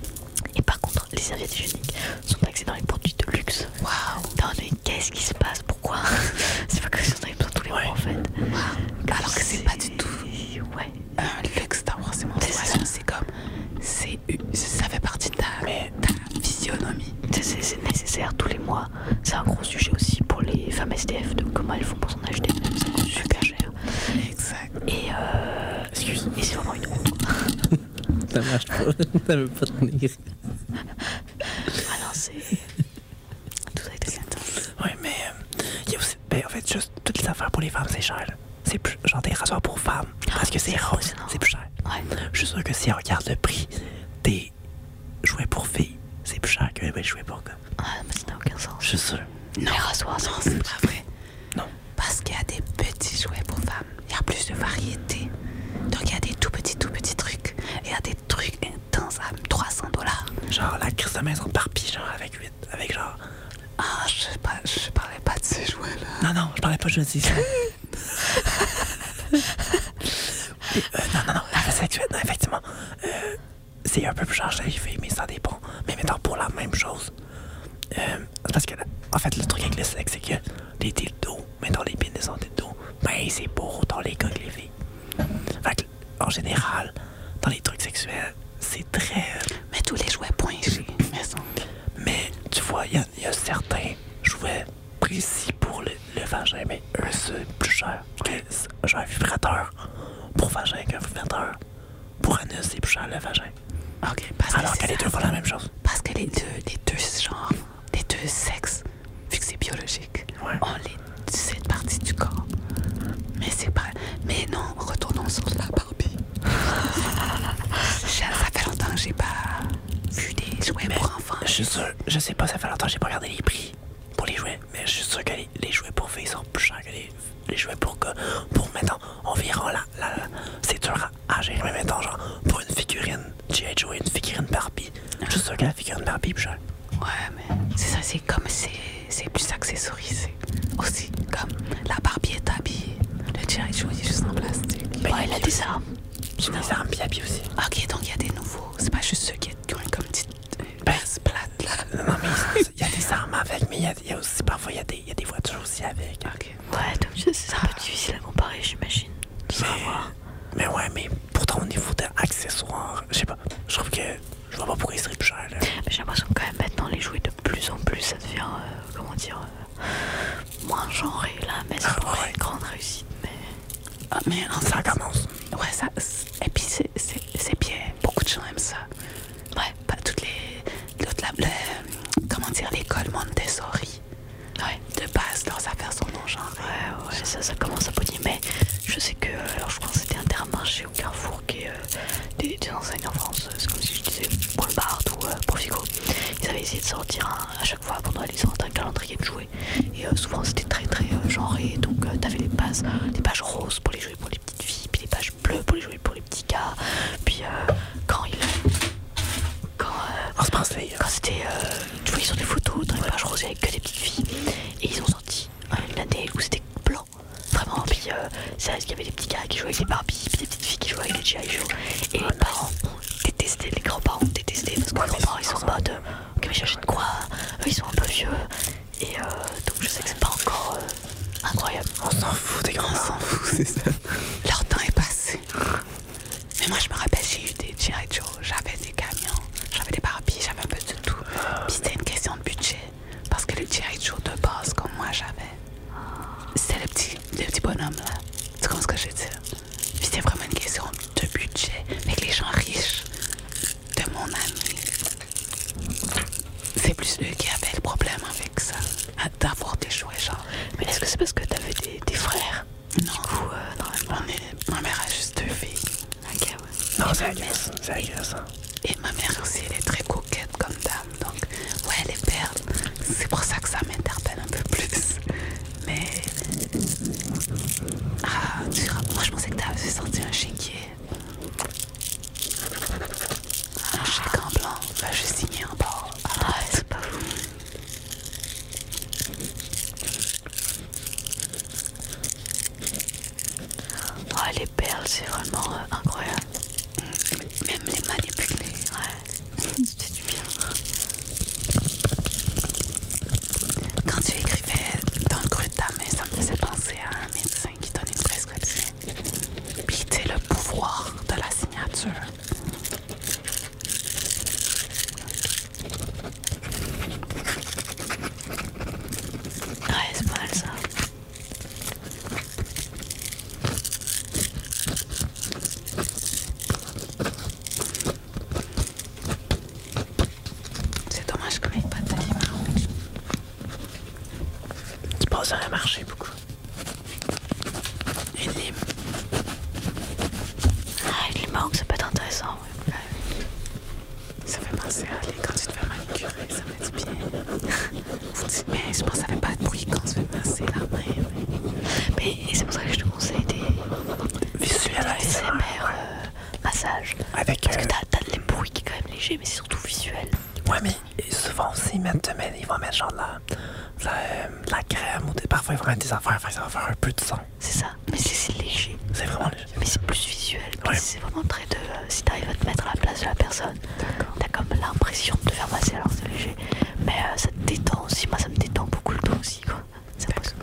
Et par contre, les serviettes hygiéniques sont taxées dans les produits de luxe. Waouh. Non, mais qu'est-ce qui se passe? Pourquoi? C'est pas que si on avait besoin tous les mois en fait. Waouh. Alors que c'est pas du tout Ouais. un luxe d'avoir ces menstruations. C'est comme. C'est, ça fait partie de ta, Mais- ta physionomie. C'est- C'est c'est nécessaire tous les mois. C'est un gros sujet aussi pour les femmes S D F de comment elles font pour s'en acheter. Ça coûte super cher. Exact. Et, euh, Excuse. et c'est vraiment une honte. Ça marche pas. Ça veut pas tenir. Ah non, c'est. Tout ça a été intense. Ouais, mais euh, il y a aussi. Ben, en fait, juste toutes les affaires pour les femmes, c'est cher. Là. C'est plus. Genre des rasoirs pour femmes. Parce que c'est c'est rose. hallucinant. C'est plus cher. Ouais. Je suis sûr que si on regarde le prix des jouets pour filles, c'est plus cher que les jouets pour gars. Ah, mais ça n'a aucun sens. Je suis sûr. Les rasoirs, Non, c'est c'est pas vrai. Non. Parce qu'il y a des petits jouets pour femmes. Il y a plus de variété. Donc il y a des tout petits, tout petits trucs. Et il y a des trucs intenses à trois cents dollars. Genre la crise de maison Barbie, genre avec huit. Avec genre. Ah, je sais pas, je parlais pas de ces jouets-là. Non, non, je parlais pas, je dis ça. Et, euh, non, non, non, la fête sexuelle, non, effectivement. Euh, c'est un peu plus cher chez les filles, mais ça dépend. Mais mettons pour la même chose. Euh, parce que, en fait, le truc avec le sexe, c'est que les dildos, mettons les pénis en dildo, ben c'est pour autant les gars que les filles. Fait que, en général, dans les trucs sexuels, c'est très. euh, Mais tous les jouets point G, mais ça. Mais tu vois, il y, a- y a certains jouets précis pour le, le vagin, mais eux, c'est plus cher. Que, genre un vibrateur pour vagin qu'un vibrateur pour anus, c'est plus cher le vagin. Ok, parce que Alors c'est que les ça. deux font la même chose. Parce que les deux, les deux genres, les deux sexes, vu que c'est biologique, Ouais. ont les, cette partie du corps. Mais c'est pas. Mais non, retournons sur la Barbie. ça, ça fait longtemps que j'ai pas vu des jouets Mais pour enfants. je suis sûr, je sais pas, ça fait longtemps que j'ai pas regardé les prix pour les jouets, mais je suis sûr que les, les jouets pour filles sont plus chers que les, les jouets pour gars. Pour, mettons, environ la. la, la- c'est dur à, à gérer, mais mettons, genre, pour une figurine G I. Joe, une figurine Barbie, je suis sûr que la figurine Barbie est plus chère. Ouais, mais c'est ça, c'est comme c'est, c'est plus accessorisé. Aussi, comme la Barbie est habillée, le G I. Joe il est juste en plastique. Ben, Ouais, il a des armes. J'ai des armes puis habillées aussi. Ok, donc il y a des nouveaux. C'est pas juste ceux qui qui ont comme une petite euh, Ben, place plate là. Non, mais il y a des armes avec, mais il y a, il y a aussi, parfois, il y, a des- il y a des voitures aussi avec. Ok. Ouais, donc c'est c'est un peu difficile à comparer, j'imagine. Sans Mais, voir. mais ouais, mais pourtant, au niveau d'accessoires, je sais pas, je trouve que je vois pas pourquoi il serait plus cher. Là. Mais j'ai l'impression que quand même maintenant les jouets de plus en plus ça devient euh, comment dire euh, moins genré là, mais c'est Ah, pas ouais. une grande réussite. Mais Ah, mais en Ça fait, commence. Ouais, ça. Et puis, c'est, c'est, c'est bien. Beaucoup de gens aiment ça. Ouais. Pas toutes les. L'autre, la, le, comment dire, l'école Montessori. Ouais. De base, leurs affaires sont non genrées. Ouais, ouais, ça, ça commence à pogner. Mais je sais que, alors je crois que c'était Intermarché au Carrefour qui est euh, des, des enseignes en France. C'est comme si je disais Walmart ou euh, Profico. Ils avaient essayé de sortir un, à chaque fois pendant les sortes un calendrier de jouets. Et euh, souvent c'était très très euh, genré. Donc euh, t'avais les pages, les pages roses pour les jouets pour les petites filles, puis les pages bleues pour les jouets pour les petits gars. Puis euh, quand il quand, euh, On se passe les quand c'était euh, tu voyais sur des photos dans les pages roses avec que des petites filles. Et ils ont sorti euh, une année où c'était blanc. Vraiment, puis euh, il y avait des petits gars qui jouaient avec des Barbie, puis des petites filles qui jouaient avec des G I Joe. Et les parents ont détesté, les grands-parents ont détesté parce que les grands-parents ils sont en mode euh, ok, mais j'achète quoi? Eux ils sont un peu vieux. Et euh, donc je sais que c'est pas encore euh, incroyable. On s'en fout des grands. On s'en fout, c'est ça. Leur temps est passé. Mais moi, je me rappelle, j'ai eu des G I Joe, j'avais des camions, j'avais des Barbie, j'avais un peu de tout. Puis c'était une question de budget. Parce que le G I Joe de base, comme moi j'avais, c'était le petit, le petit bonhomme là. Tu comprends ce que je veux dire? Puis c'était vraiment une question de budget. Avec les gens riches de mon année, c'est plus eux qui avaient le problème avec ça, d'avoir des jouets genre. Mais est-ce que c'est parce que t'avais des, des frères? Non, Du coup, euh, non, on est, ma mère a juste deux filles. ok, ouais. Non, Et c'est ma agaçant. C'est agaçant. Et ma mère aussi, elle est très coquette comme dame. Donc, ouais, elle est belle. C'est pour ça que ça m'interpelle un peu plus. Mais. Ah, tu... moi, je pensais que tu avais sorti un chéquier. Un chèque en blanc. Ben, j'ai signé en bas. Ah, ouais, c'est pas fou. Ah, les perles, c'est vraiment euh, incroyable. Même les manipuler. Ouais, c'était du bien. Quand tu écrivais dans le creux de ta main, ça me faisait penser à un médecin qui donne une prescription. Puis, tu sais, le pouvoir de la signature. Ouais, c'est pas mal ça. C'est dommage qu'on n'ait pas de livre rouge. Tu passes à un marché beaucoup. Une lime. Ah, les manques, ça peut être intéressant. Ouais. Ça fait penser à aller quand tu te fais manicurer, ça fait du bien. Mais je pense que ça fait pas de bruit quand tu fais masser la main. Mais c'est pour ça que je te conseille des Visuel A S M R euh, massages. Avec. Parce que euh, t'as, t'as les bruits qui est quand même léger, mais c'est surtout visuel. Ouais, mais souvent aussi, ils, mettent, mais ils vont mettre genre de la, de la, euh, de la crème ou des, parfois ils vont mettre des affaires, fait que ça va faire un peu de son. C'est ça, mais c'est, c'est léger. C'est vraiment léger. Mais c'est plus visuel. Puis Ouais. c'est vraiment très de. euh, si t'arrives à te mettre à la place de la personne, t'as comme l'impression de te faire masser alors que c'est léger. Mais euh, ça te détend aussi. Moi, ça me détend beaucoup le dos aussi, quoi. Ça passe.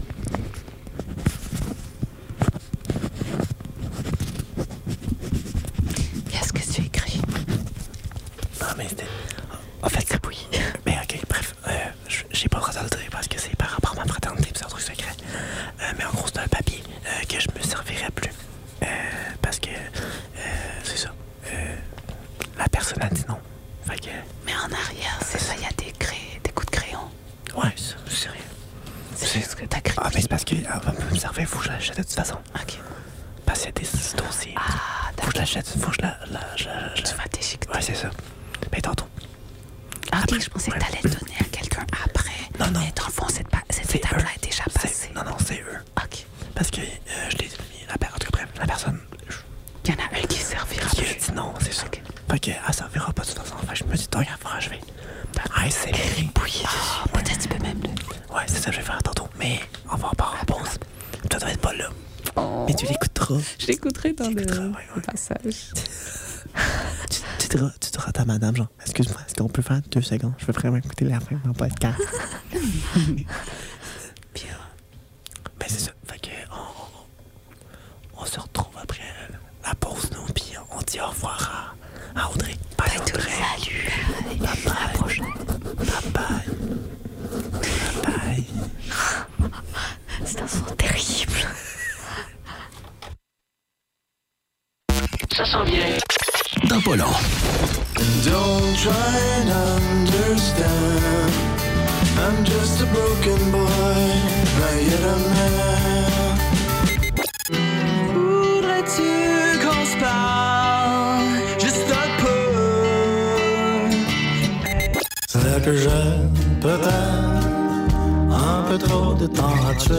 Qu'est-ce que tu écris? Non, mais c'était. En fait, c'est oui. Mais ok, bref, euh, je- j'ai pas le droit de le dire parce que c'est par rapport à ma fraternité, c'est un truc secret. Euh, mais en gros, c'est un papier euh, que je me servirais plus. Euh, parce que. Euh, c'est ça. Euh, la personne a dit non. Fait que. Mais en arrière, c'est ça, il y a des, crayons, des coups de crayon. Ouais, c'est c'est sérieux. C'est juste que t'as écrit. Ah, mais c'est parce que. Ah, va me servir, faut que je l'achète de toute façon. Ok. Parce qu'il y a des dossiers. Ah, Faut que d'accord. je l'achète, faut que je la. la je, je- Tu vas t'échiqueter. Ouais, c'est ça. Mais tantôt. Ah, ok, après, je pensais que ouais. t'allais le donner à quelqu'un après. Non, non. Mais dans le fond, cette, pa- cette C'est étape-là eux. est déjà C'est- passée. Non, non, c'est eux. Ok. Parce que euh, je l'ai dit, la, per- en tout cas, bref, la personne. je- Il y en a un qui servira Qui a plus. dit non, c'est ça. Ok. Fait que, elle servira pas de toute façon. Fait que je me dis, tant qu'à faire, je vais. Ah, c'est mérité. Bouillir Ah, peut-être tu peux même le. Ouais, c'est ça que je vais faire tantôt. Mais on va en parler en pause. Toi, tu vas être pas là. Mais tu l'écouteras. Je l'écouterai dans le- ouais, ouais. passage. Tu, tu, diras, tu diras à ta madame, genre, excuse-moi, est-ce qu'on peut faire deux secondes? Je veux vraiment écouter la fin de mon podcast. Puis, euh, Mais c'est ça. Fait que, on, on se retrouve après euh, la pause, nous, puis on dit au revoir à, à Audrey. Bye, Audrey. Salut. Bye bye. À la prochaine. Bye bye. Bye bye. C'est un son terrible. Ça s'en vient dans pas long. Don't try and understand. I'm just a broken boy, not yet a man. Voudrais-tu qu'on se parle juste un peu? C'est que j'ai peut-être un peu trop de temps à tuer.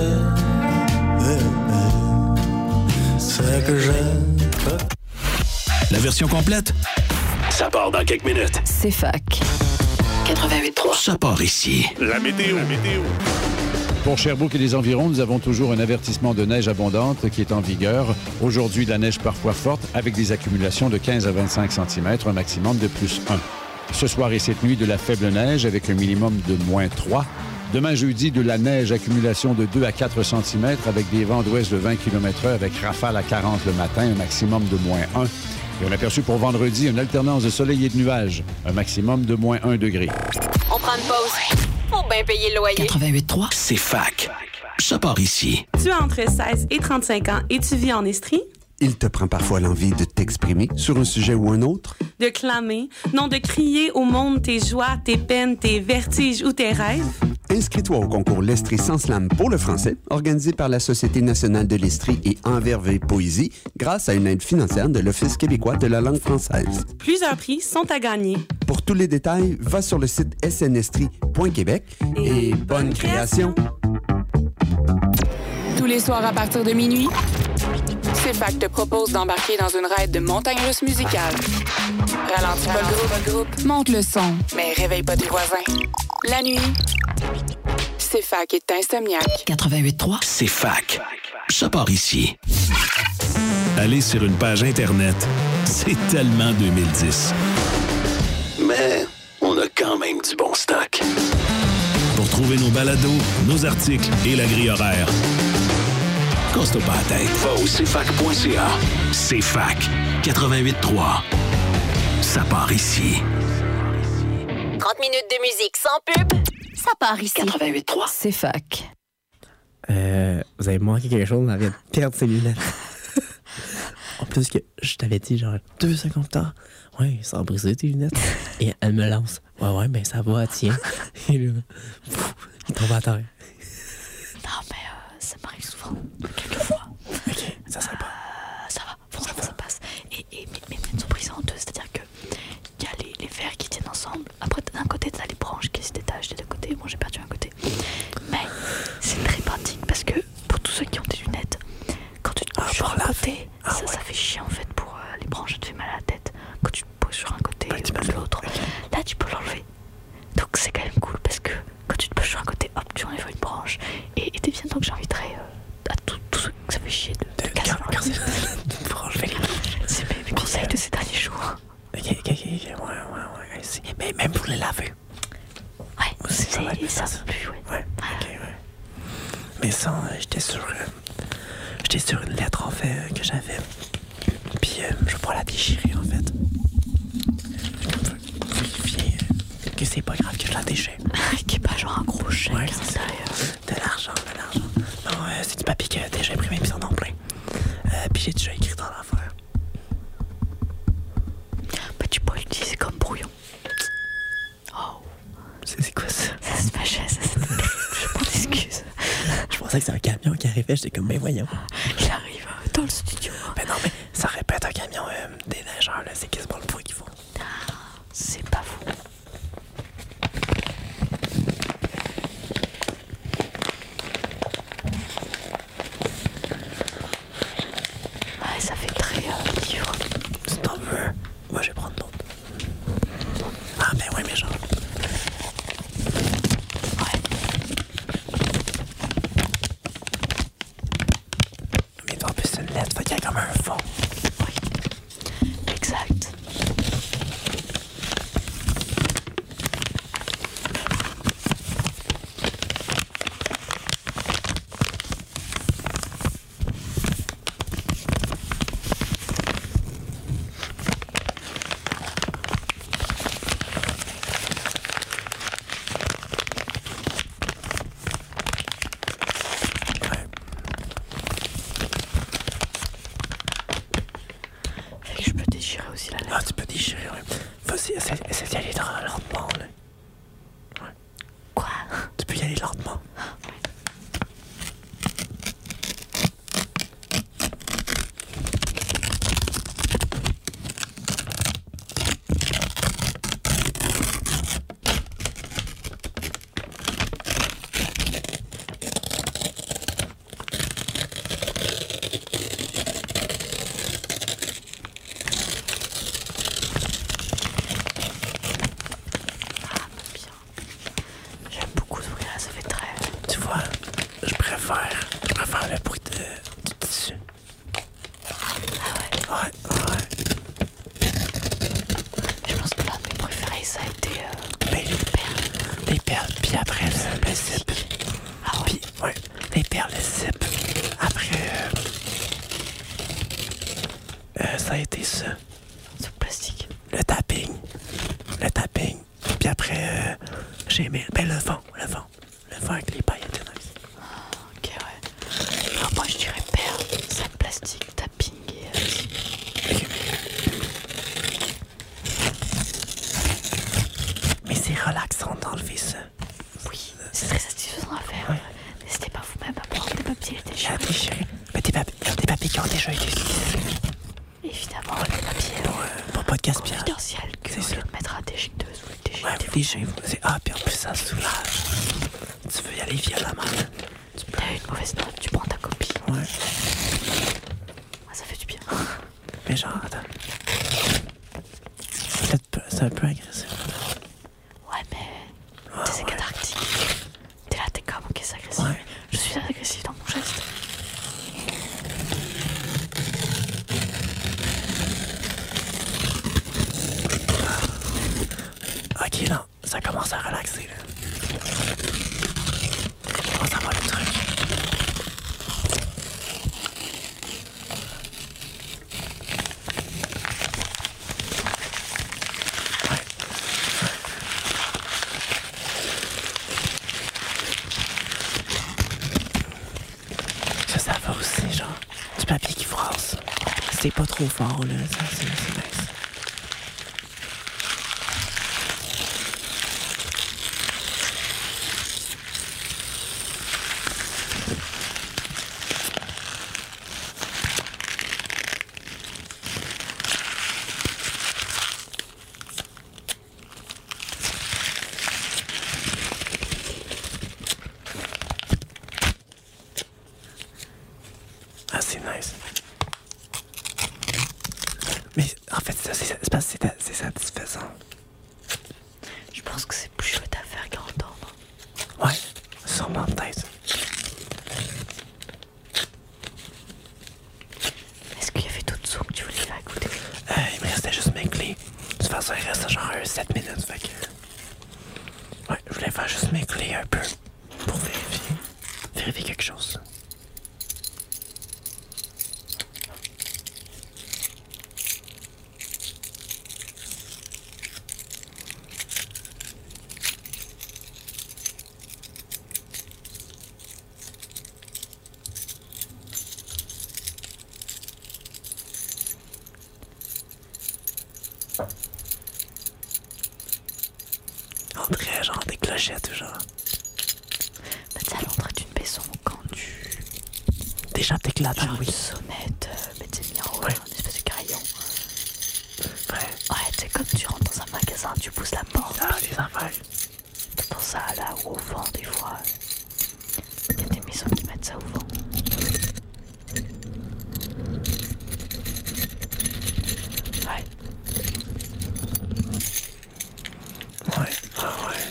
C'est que j'ai peut-être... La version complète, ça part dans quelques minutes. C'est fac. quatre-vingt-huit trois. Ça part ici. La météo, la météo. Pour Sherbrooke et les environs, nous avons toujours un avertissement de neige abondante qui est en vigueur. Aujourd'hui, la neige parfois forte avec des accumulations de quinze à vingt-cinq centimètres, un maximum de plus un. Ce soir et cette nuit, de la faible neige avec un minimum de moins trois. Demain jeudi, de la neige, accumulation de deux à quatre centimètres avec des vents d'ouest de vingt kilomètres heure avec rafale à quarante le matin, un maximum de moins un. Et on a aperçu pour vendredi une alternance de soleil et de nuages, un maximum de moins un degré. On prend une pause. Faut bien payer le loyer. quatre-vingt-huit trois, c'est fac. Ça part ici. Tu as entre seize et trente-cinq ans et tu vis en Estrie? Il te prend parfois l'envie de t'exprimer sur un sujet ou un autre? De clamer, non de crier au monde tes joies, tes peines, tes vertiges ou tes rêves? Inscris-toi au concours L'Estrie sans slam pour le français, organisé par la Société nationale de l'Estrie et Envervé Poésie, grâce à une aide financière de l'Office québécois de la langue française. Plusieurs prix sont à gagner. Pour tous les détails, va sur le site s n estrie point québec et, et bonne création! Tous les soirs à partir de minuit, C F A C te propose d'embarquer dans une ride de montagne russe musicale. Ralentis pas le groupe, le groupe, monte le son, mais réveille pas tes voisins. La nuit, C F A C est insomniaque. quatre-vingt-huit trois, c'est fac. Ça part ici. Aller sur une page Internet, c'est tellement deux mille dix. Mais on a quand même du bon stock. Pour trouver nos balados, nos articles et la grille horaire, casse-toi pas la tête. Va au c f a c point c a. C F A C quatre-vingt-huit trois. Ça part ici. trente minutes de musique sans pub, ça part ici. quatre-vingt-huit trois. C'est fac. Euh, vous avez manqué quelque chose, on vient de perdre ses lunettes. En plus que je t'avais dit, genre, deux secondes plus tard, ouais, ça a brisé tes lunettes. Et elle me lance, ouais, ouais, ben ça va, tiens. Et là, pff, il tombe à terre. Non, mais euh, ça m'arrive souvent, quelquefois. Ok, ça serait pas. Euh, ça va, franchement, ça passe. Et, et mes, mes lunettes sont brisées en deux, c'est-à-dire que il y a les, les verres qui tiennent ensemble. Après, d'un côté, t'as les branches qui se détachent des deux côtés. Moi, j'ai perdu un côté. Mais c'est très pratique parce que pour tous ceux qui ont des lunettes, quand tu te couches ah, sur un côté, ah, ça, ouais. ça fait chier en fait pour euh, les branches, ça te fait mal à la tête. Quand tu te poses sur un côté ou sur l'autre, là, tu peux l'enlever. Donc, c'est quand même cool parce que quand tu te poses sur un côté, hop, tu enlèves une branche. Et, et t'es bien, donc j'inviterais euh, à tous ceux que ça fait chier de, de casser leur lunette. Pour enlever les branches. C'est mes, mes conseils de ces derniers jours. Ok, ok, ok, ouais, ouais, ouais. C'est... Mais même pour les laver. Ouais, aussi, c'est, c'est un peu plus, ouais. Ouais, ok, ouais. Mais ça, euh, j'étais sur... Euh, j'étais sur une lettre, en fait, euh, que j'avais. Puis, euh, je vais pas la déchirer, en fait. Je veux vérifier euh, que c'est pas grave que je la déchire. Qui est pas genre un gros chèque. Ouais, c'est ça. De l'argent, de l'argent. Non, euh, c'est du papier que déjà imprimé, puis ça en plein. Euh, puis j'ai déjà écrit dans l'affaire. Bah, tu peux l'utiliser comme brouillon. Oh. C'est, c'est quoi ça? Ça, c'est ma chaise. Je m'en excuse. Je pensais que c'était un camion qui arrivait. J'étais comme, ben voyons. Il arrive euh, dans le studio. Ben non, mais ça répète un camion euh, des neigeurs, là. C'est quasiment le bruit qu'ils font. Ah, c'est pas fou. Ouais, ça fait très euh, livre. Si t'en veux, moi je vais prendre l'autre. Ah, ben ouais, mais genre. Ouais. Mais en plus, c'est une lettre, fait qu'il y a comme un fond. Oui. Exact. Ah, tu peux déchirer, ouais. Vas-y, essaie, essaie d'y aller dans- lentement, là. Ouais. Quoi? Tu peux y aller lentement. J'aime beaucoup ce bruit-là, ça fait très... Tu vois, je préfère, je préfère le bruit de, du tissu. Ah ouais? Ouais, ouais. Je pense que l'un de mes préférés, ça a été euh, Mais les perles. Les perles, puis après le, le zip. Ah ouais? Puis, ouais, les perles, le zip. Après, euh, euh, ça a été ça. C'est plastique. Le tapping. Le tapping. Puis après, euh, j'ai aimé, ben le vent, le vent. Le vent avec les paillettes, c'est nice. Ok, ouais. Alors moi, je dirais perle, sac plastique, tapping et... Euh... Ok. Mais c'est relaxant d'enlever ça. Oui, c'est très satisfaisant à faire. Ouais. N'hésitez pas vous-même à prendre des papiers J'ai déchirés. déchiré. Mais des papiers, des papiers qui ont déjà été utilisés. Évidemment, des papiers Ouais, pour pas de gaspillage. confidentiels que C'est au ça. lieu de mettre à déchiqueteuse ou les Ouais, déchiqueter. vous déchirez, vous. C'est... Ah, puis en plus, ça soulage. Tu veux y aller violemment, là. Tu peux. T'as eu une mauvaise note, tu prends ta copie. Ouais. Ah, ça fait du bien. Mais genre, attends. Peut-être pas, c'est un peu agressif. Ouais, mais... Ah, t'es ouais. cathartique. T'es là, t'es comme, ok, c'est agressif. Ouais. Je suis agressif dans mon geste. Ok, là, ça commence à relaxer, là. Ça commence à avoir le truc. Ouais. Ça, ça va aussi, genre. Du papier qui froisse. C'est pas trop fort, là. Ça, c'est, c'est nice. Ah, c'est nice. Mais en fait, ça, c'est, c'est parce que c'est, c'est satisfaisant. Je pense que c'est plus chouette à faire qu'à entendre. Ouais, sûrement peut-être. Est-ce qu'il y avait d'autres sons que tu voulais faire écouter? Euh, il me restait juste mes clés. De toute façon, il reste genre sept minutes, fait que... Ouais, je voulais faire juste mes clés un peu. Pour vérifier. Vérifier quelque chose. On dirait genre des clochettes ou genre. Mais tu sais, à l'entrée d'une maison, quand tu... Déjà tes là-dedans, Genre oui. une sonnette, euh, mais tu sais, mis en haut, Ouais. une espèce de carillon. Vrai. Ouais, tu sais, comme tu rentres dans un magasin, tu pousses la porte. Ah, les affaires. Dans ça, là, ou au vent, des fois. Il y a des maisons qui mettent ça au vent. Ouais. Ouais, ah ouais.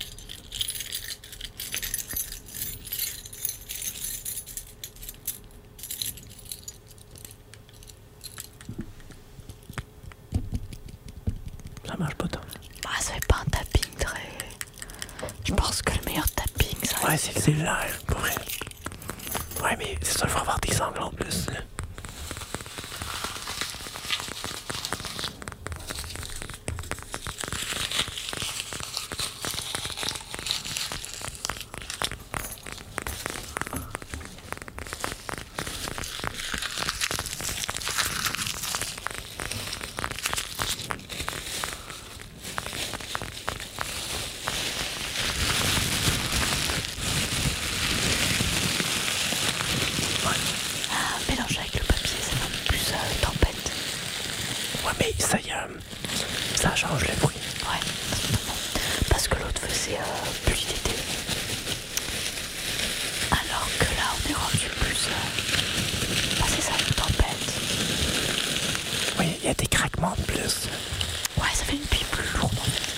Ça marche pas tant. Bah, ça fait pas un tapping très... Je pense que le meilleur tapping, ça... Ouais, c'est le cellulaire, pour vrai. Ouais, mais c'est sûr, il faut avoir des angles en plus, là. Ouais, mais ça y est, ça change le bruit. Ouais, parce que l'autre faisait euh, pluie d'été. Alors que là, on est rendu plus... Euh... Ah, c'est ça, une tempête. Oui, il y a des craquements de plus. Ouais, ça fait une pluie plus lourde, en fait.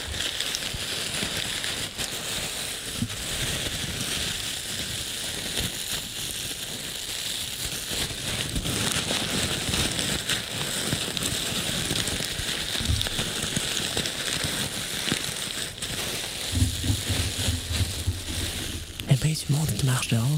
Il y a du monde qui marche dehors.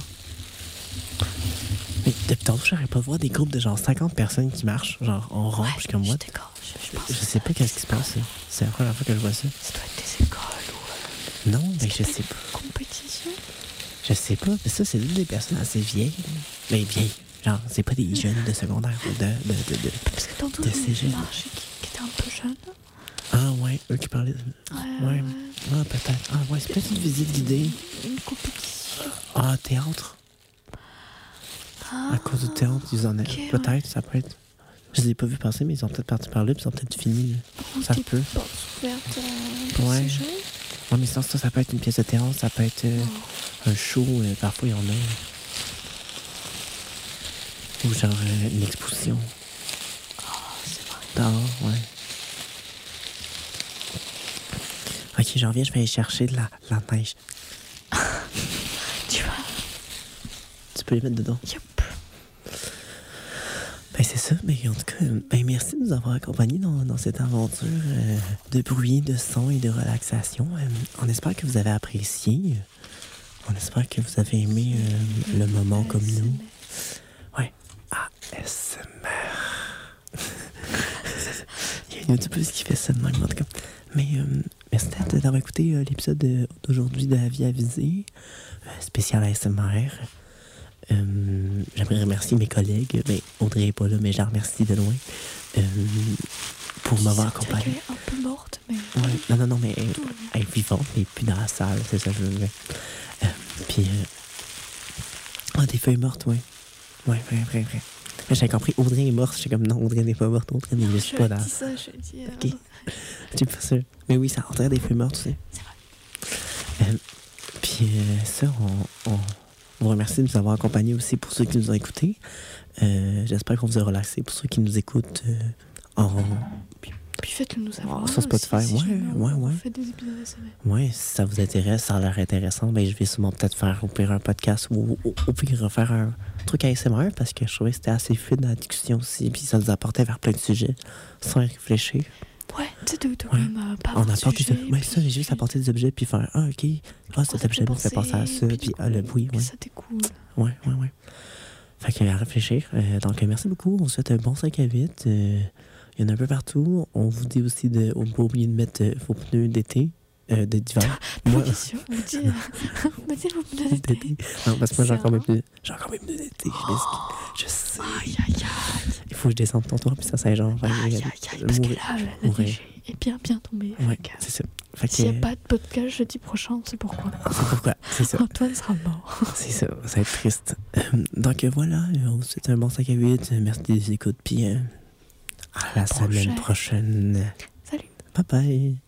Mais depuis tantôt, j'arrive pas à voir des groupes de genre cinquante personnes qui marchent, genre en rond, ouais, puis comme moi. Je, je, je, je sais pas qu'est-ce qui se passe. Là. C'est la première fois que je vois ça. Ça doit être des écoles ou... Non, mais je sais pas. Compétition? Je sais pas, mais ça, c'est des personnes assez vieilles. Mais vieilles. Genre, c'est pas des jeunes de secondaire ou de, de, de, de, Parce que tantôt, de j'ai vu marché qui, qui était un peu jeune. Ah ouais, eux qui parlaient... Ouais, ouais. ouais. Ah, peut-être. Ah ouais, c'est peut-être une visite guidée. Une compétition. Ah, théâtre. Ah, à cause du théâtre, ils en ont. okay, peut-être, ouais. Ça peut être... Je les ai pas vus passer, mais ils ont peut-être parti par là, puis ils ont peut-être fini. Ou ça des peut. portes ouvertes en ouais. C G. Ouais, mais sinon, ça, ça peut être une pièce de théâtre, ça peut être euh, oh. un show, euh, parfois il y en a. Ou genre euh, une exposition. Oh, c'est vrai. Dehors, ouais. Ok, j'en reviens, je vais aller chercher de la, la neige. Tu vois? Tu peux les mettre dedans? Yep. Ben c'est ça, mais en tout cas, ben merci de nous avoir accompagnés dans, dans cette aventure euh, de bruit, de son et de relaxation. Euh, on espère que vous avez apprécié. On espère que vous avez aimé euh, le moment comme nous. Ouais. A S M R. Il y a une youtubeuse qui fait ça de même, en tout cas. Mais euh, merci d'avoir écouté euh, l'épisode d'aujourd'hui de La Vie Avisée, euh, spécial A S M R. Euh, j'aimerais remercier mes collègues. Ben, Audrey n'est pas là, mais je la remercie de loin euh, pour m'avoir accompagné. Elle est un peu morte, mais... Ouais. Non, non, non, mais elle, elle est vivante, mais plus dans la salle, c'est ça que je veux dire. Euh, puis... Euh... Ah, des feuilles mortes, oui. Ouais, vrai, vrai, vrai. J'avais compris, Audrey est morte. J'étais comme, non, Audrey n'est pas morte. Audrey n'est juste pas dans... Je dis ça, je dis... Euh... Ok. Je suis pas sûr. Mais oui, ça rentrait des feuilles mortes aussi. C'est vrai. Euh, puis euh, ça, on... on... On vous remercie de nous avoir accompagnés aussi pour ceux qui nous ont écoutés. Euh, j'espère qu'on vous a relaxé pour ceux qui nous écoutent euh, en... Puis, puis faites-le nous savoir. Oh, sur Spotify, si, ouais, si ouais, ouais. On fait des épisodes S M R. Ouais, si ça vous intéresse, ça a l'air intéressant, ben je vais sûrement peut-être faire au pire un podcast ou au, au pire refaire un truc à A S M R parce que je trouvais que c'était assez fluide dans la discussion aussi, puis ça nous apportait vers plein de sujets sans y réfléchir. Ouais, tu sais, de, de ouais. même, euh, pas on apporte sujet, des... Ouais, ça, j'ai juste apporté des objets puis faire, ah, ok, ah, cet objet me fait penser à ça, puis, puis ah, le bruit, ouais. Ça, t'es cool. Ouais, ouais, ouais. Fait qu'il y a à réfléchir. Euh, donc, merci beaucoup. On vous souhaite un bon cinq à huit. Euh, il y en a un peu partout. On vous dit aussi de ne pas oublier de mettre euh, vos pneus d'été, euh, d'hiver. Moi, question, vous dites, mettez vos pneus d'été. Non, parce que moi, j'ai encore mes pneus. J'ai encore mes pneus d'été. Je, je sais. Aïe, aïe, aïe. Il faut que je descende ton toit, puis ça, c'est genre. Aïe, aïe, aïe. Parce que là, la neige est bien, bien tombée. Ouais, c'est ça. S'il n'y a pas de podcast jeudi prochain, c'est pourquoi. C'est pourquoi, c'est ça. Antoine sera mort. C'est ça, ça va être triste. Euh, donc voilà, on vous souhaite un bon cinq à huit. Merci des écoutes, puis euh, à la semaine prochaine. Salut. Bye bye.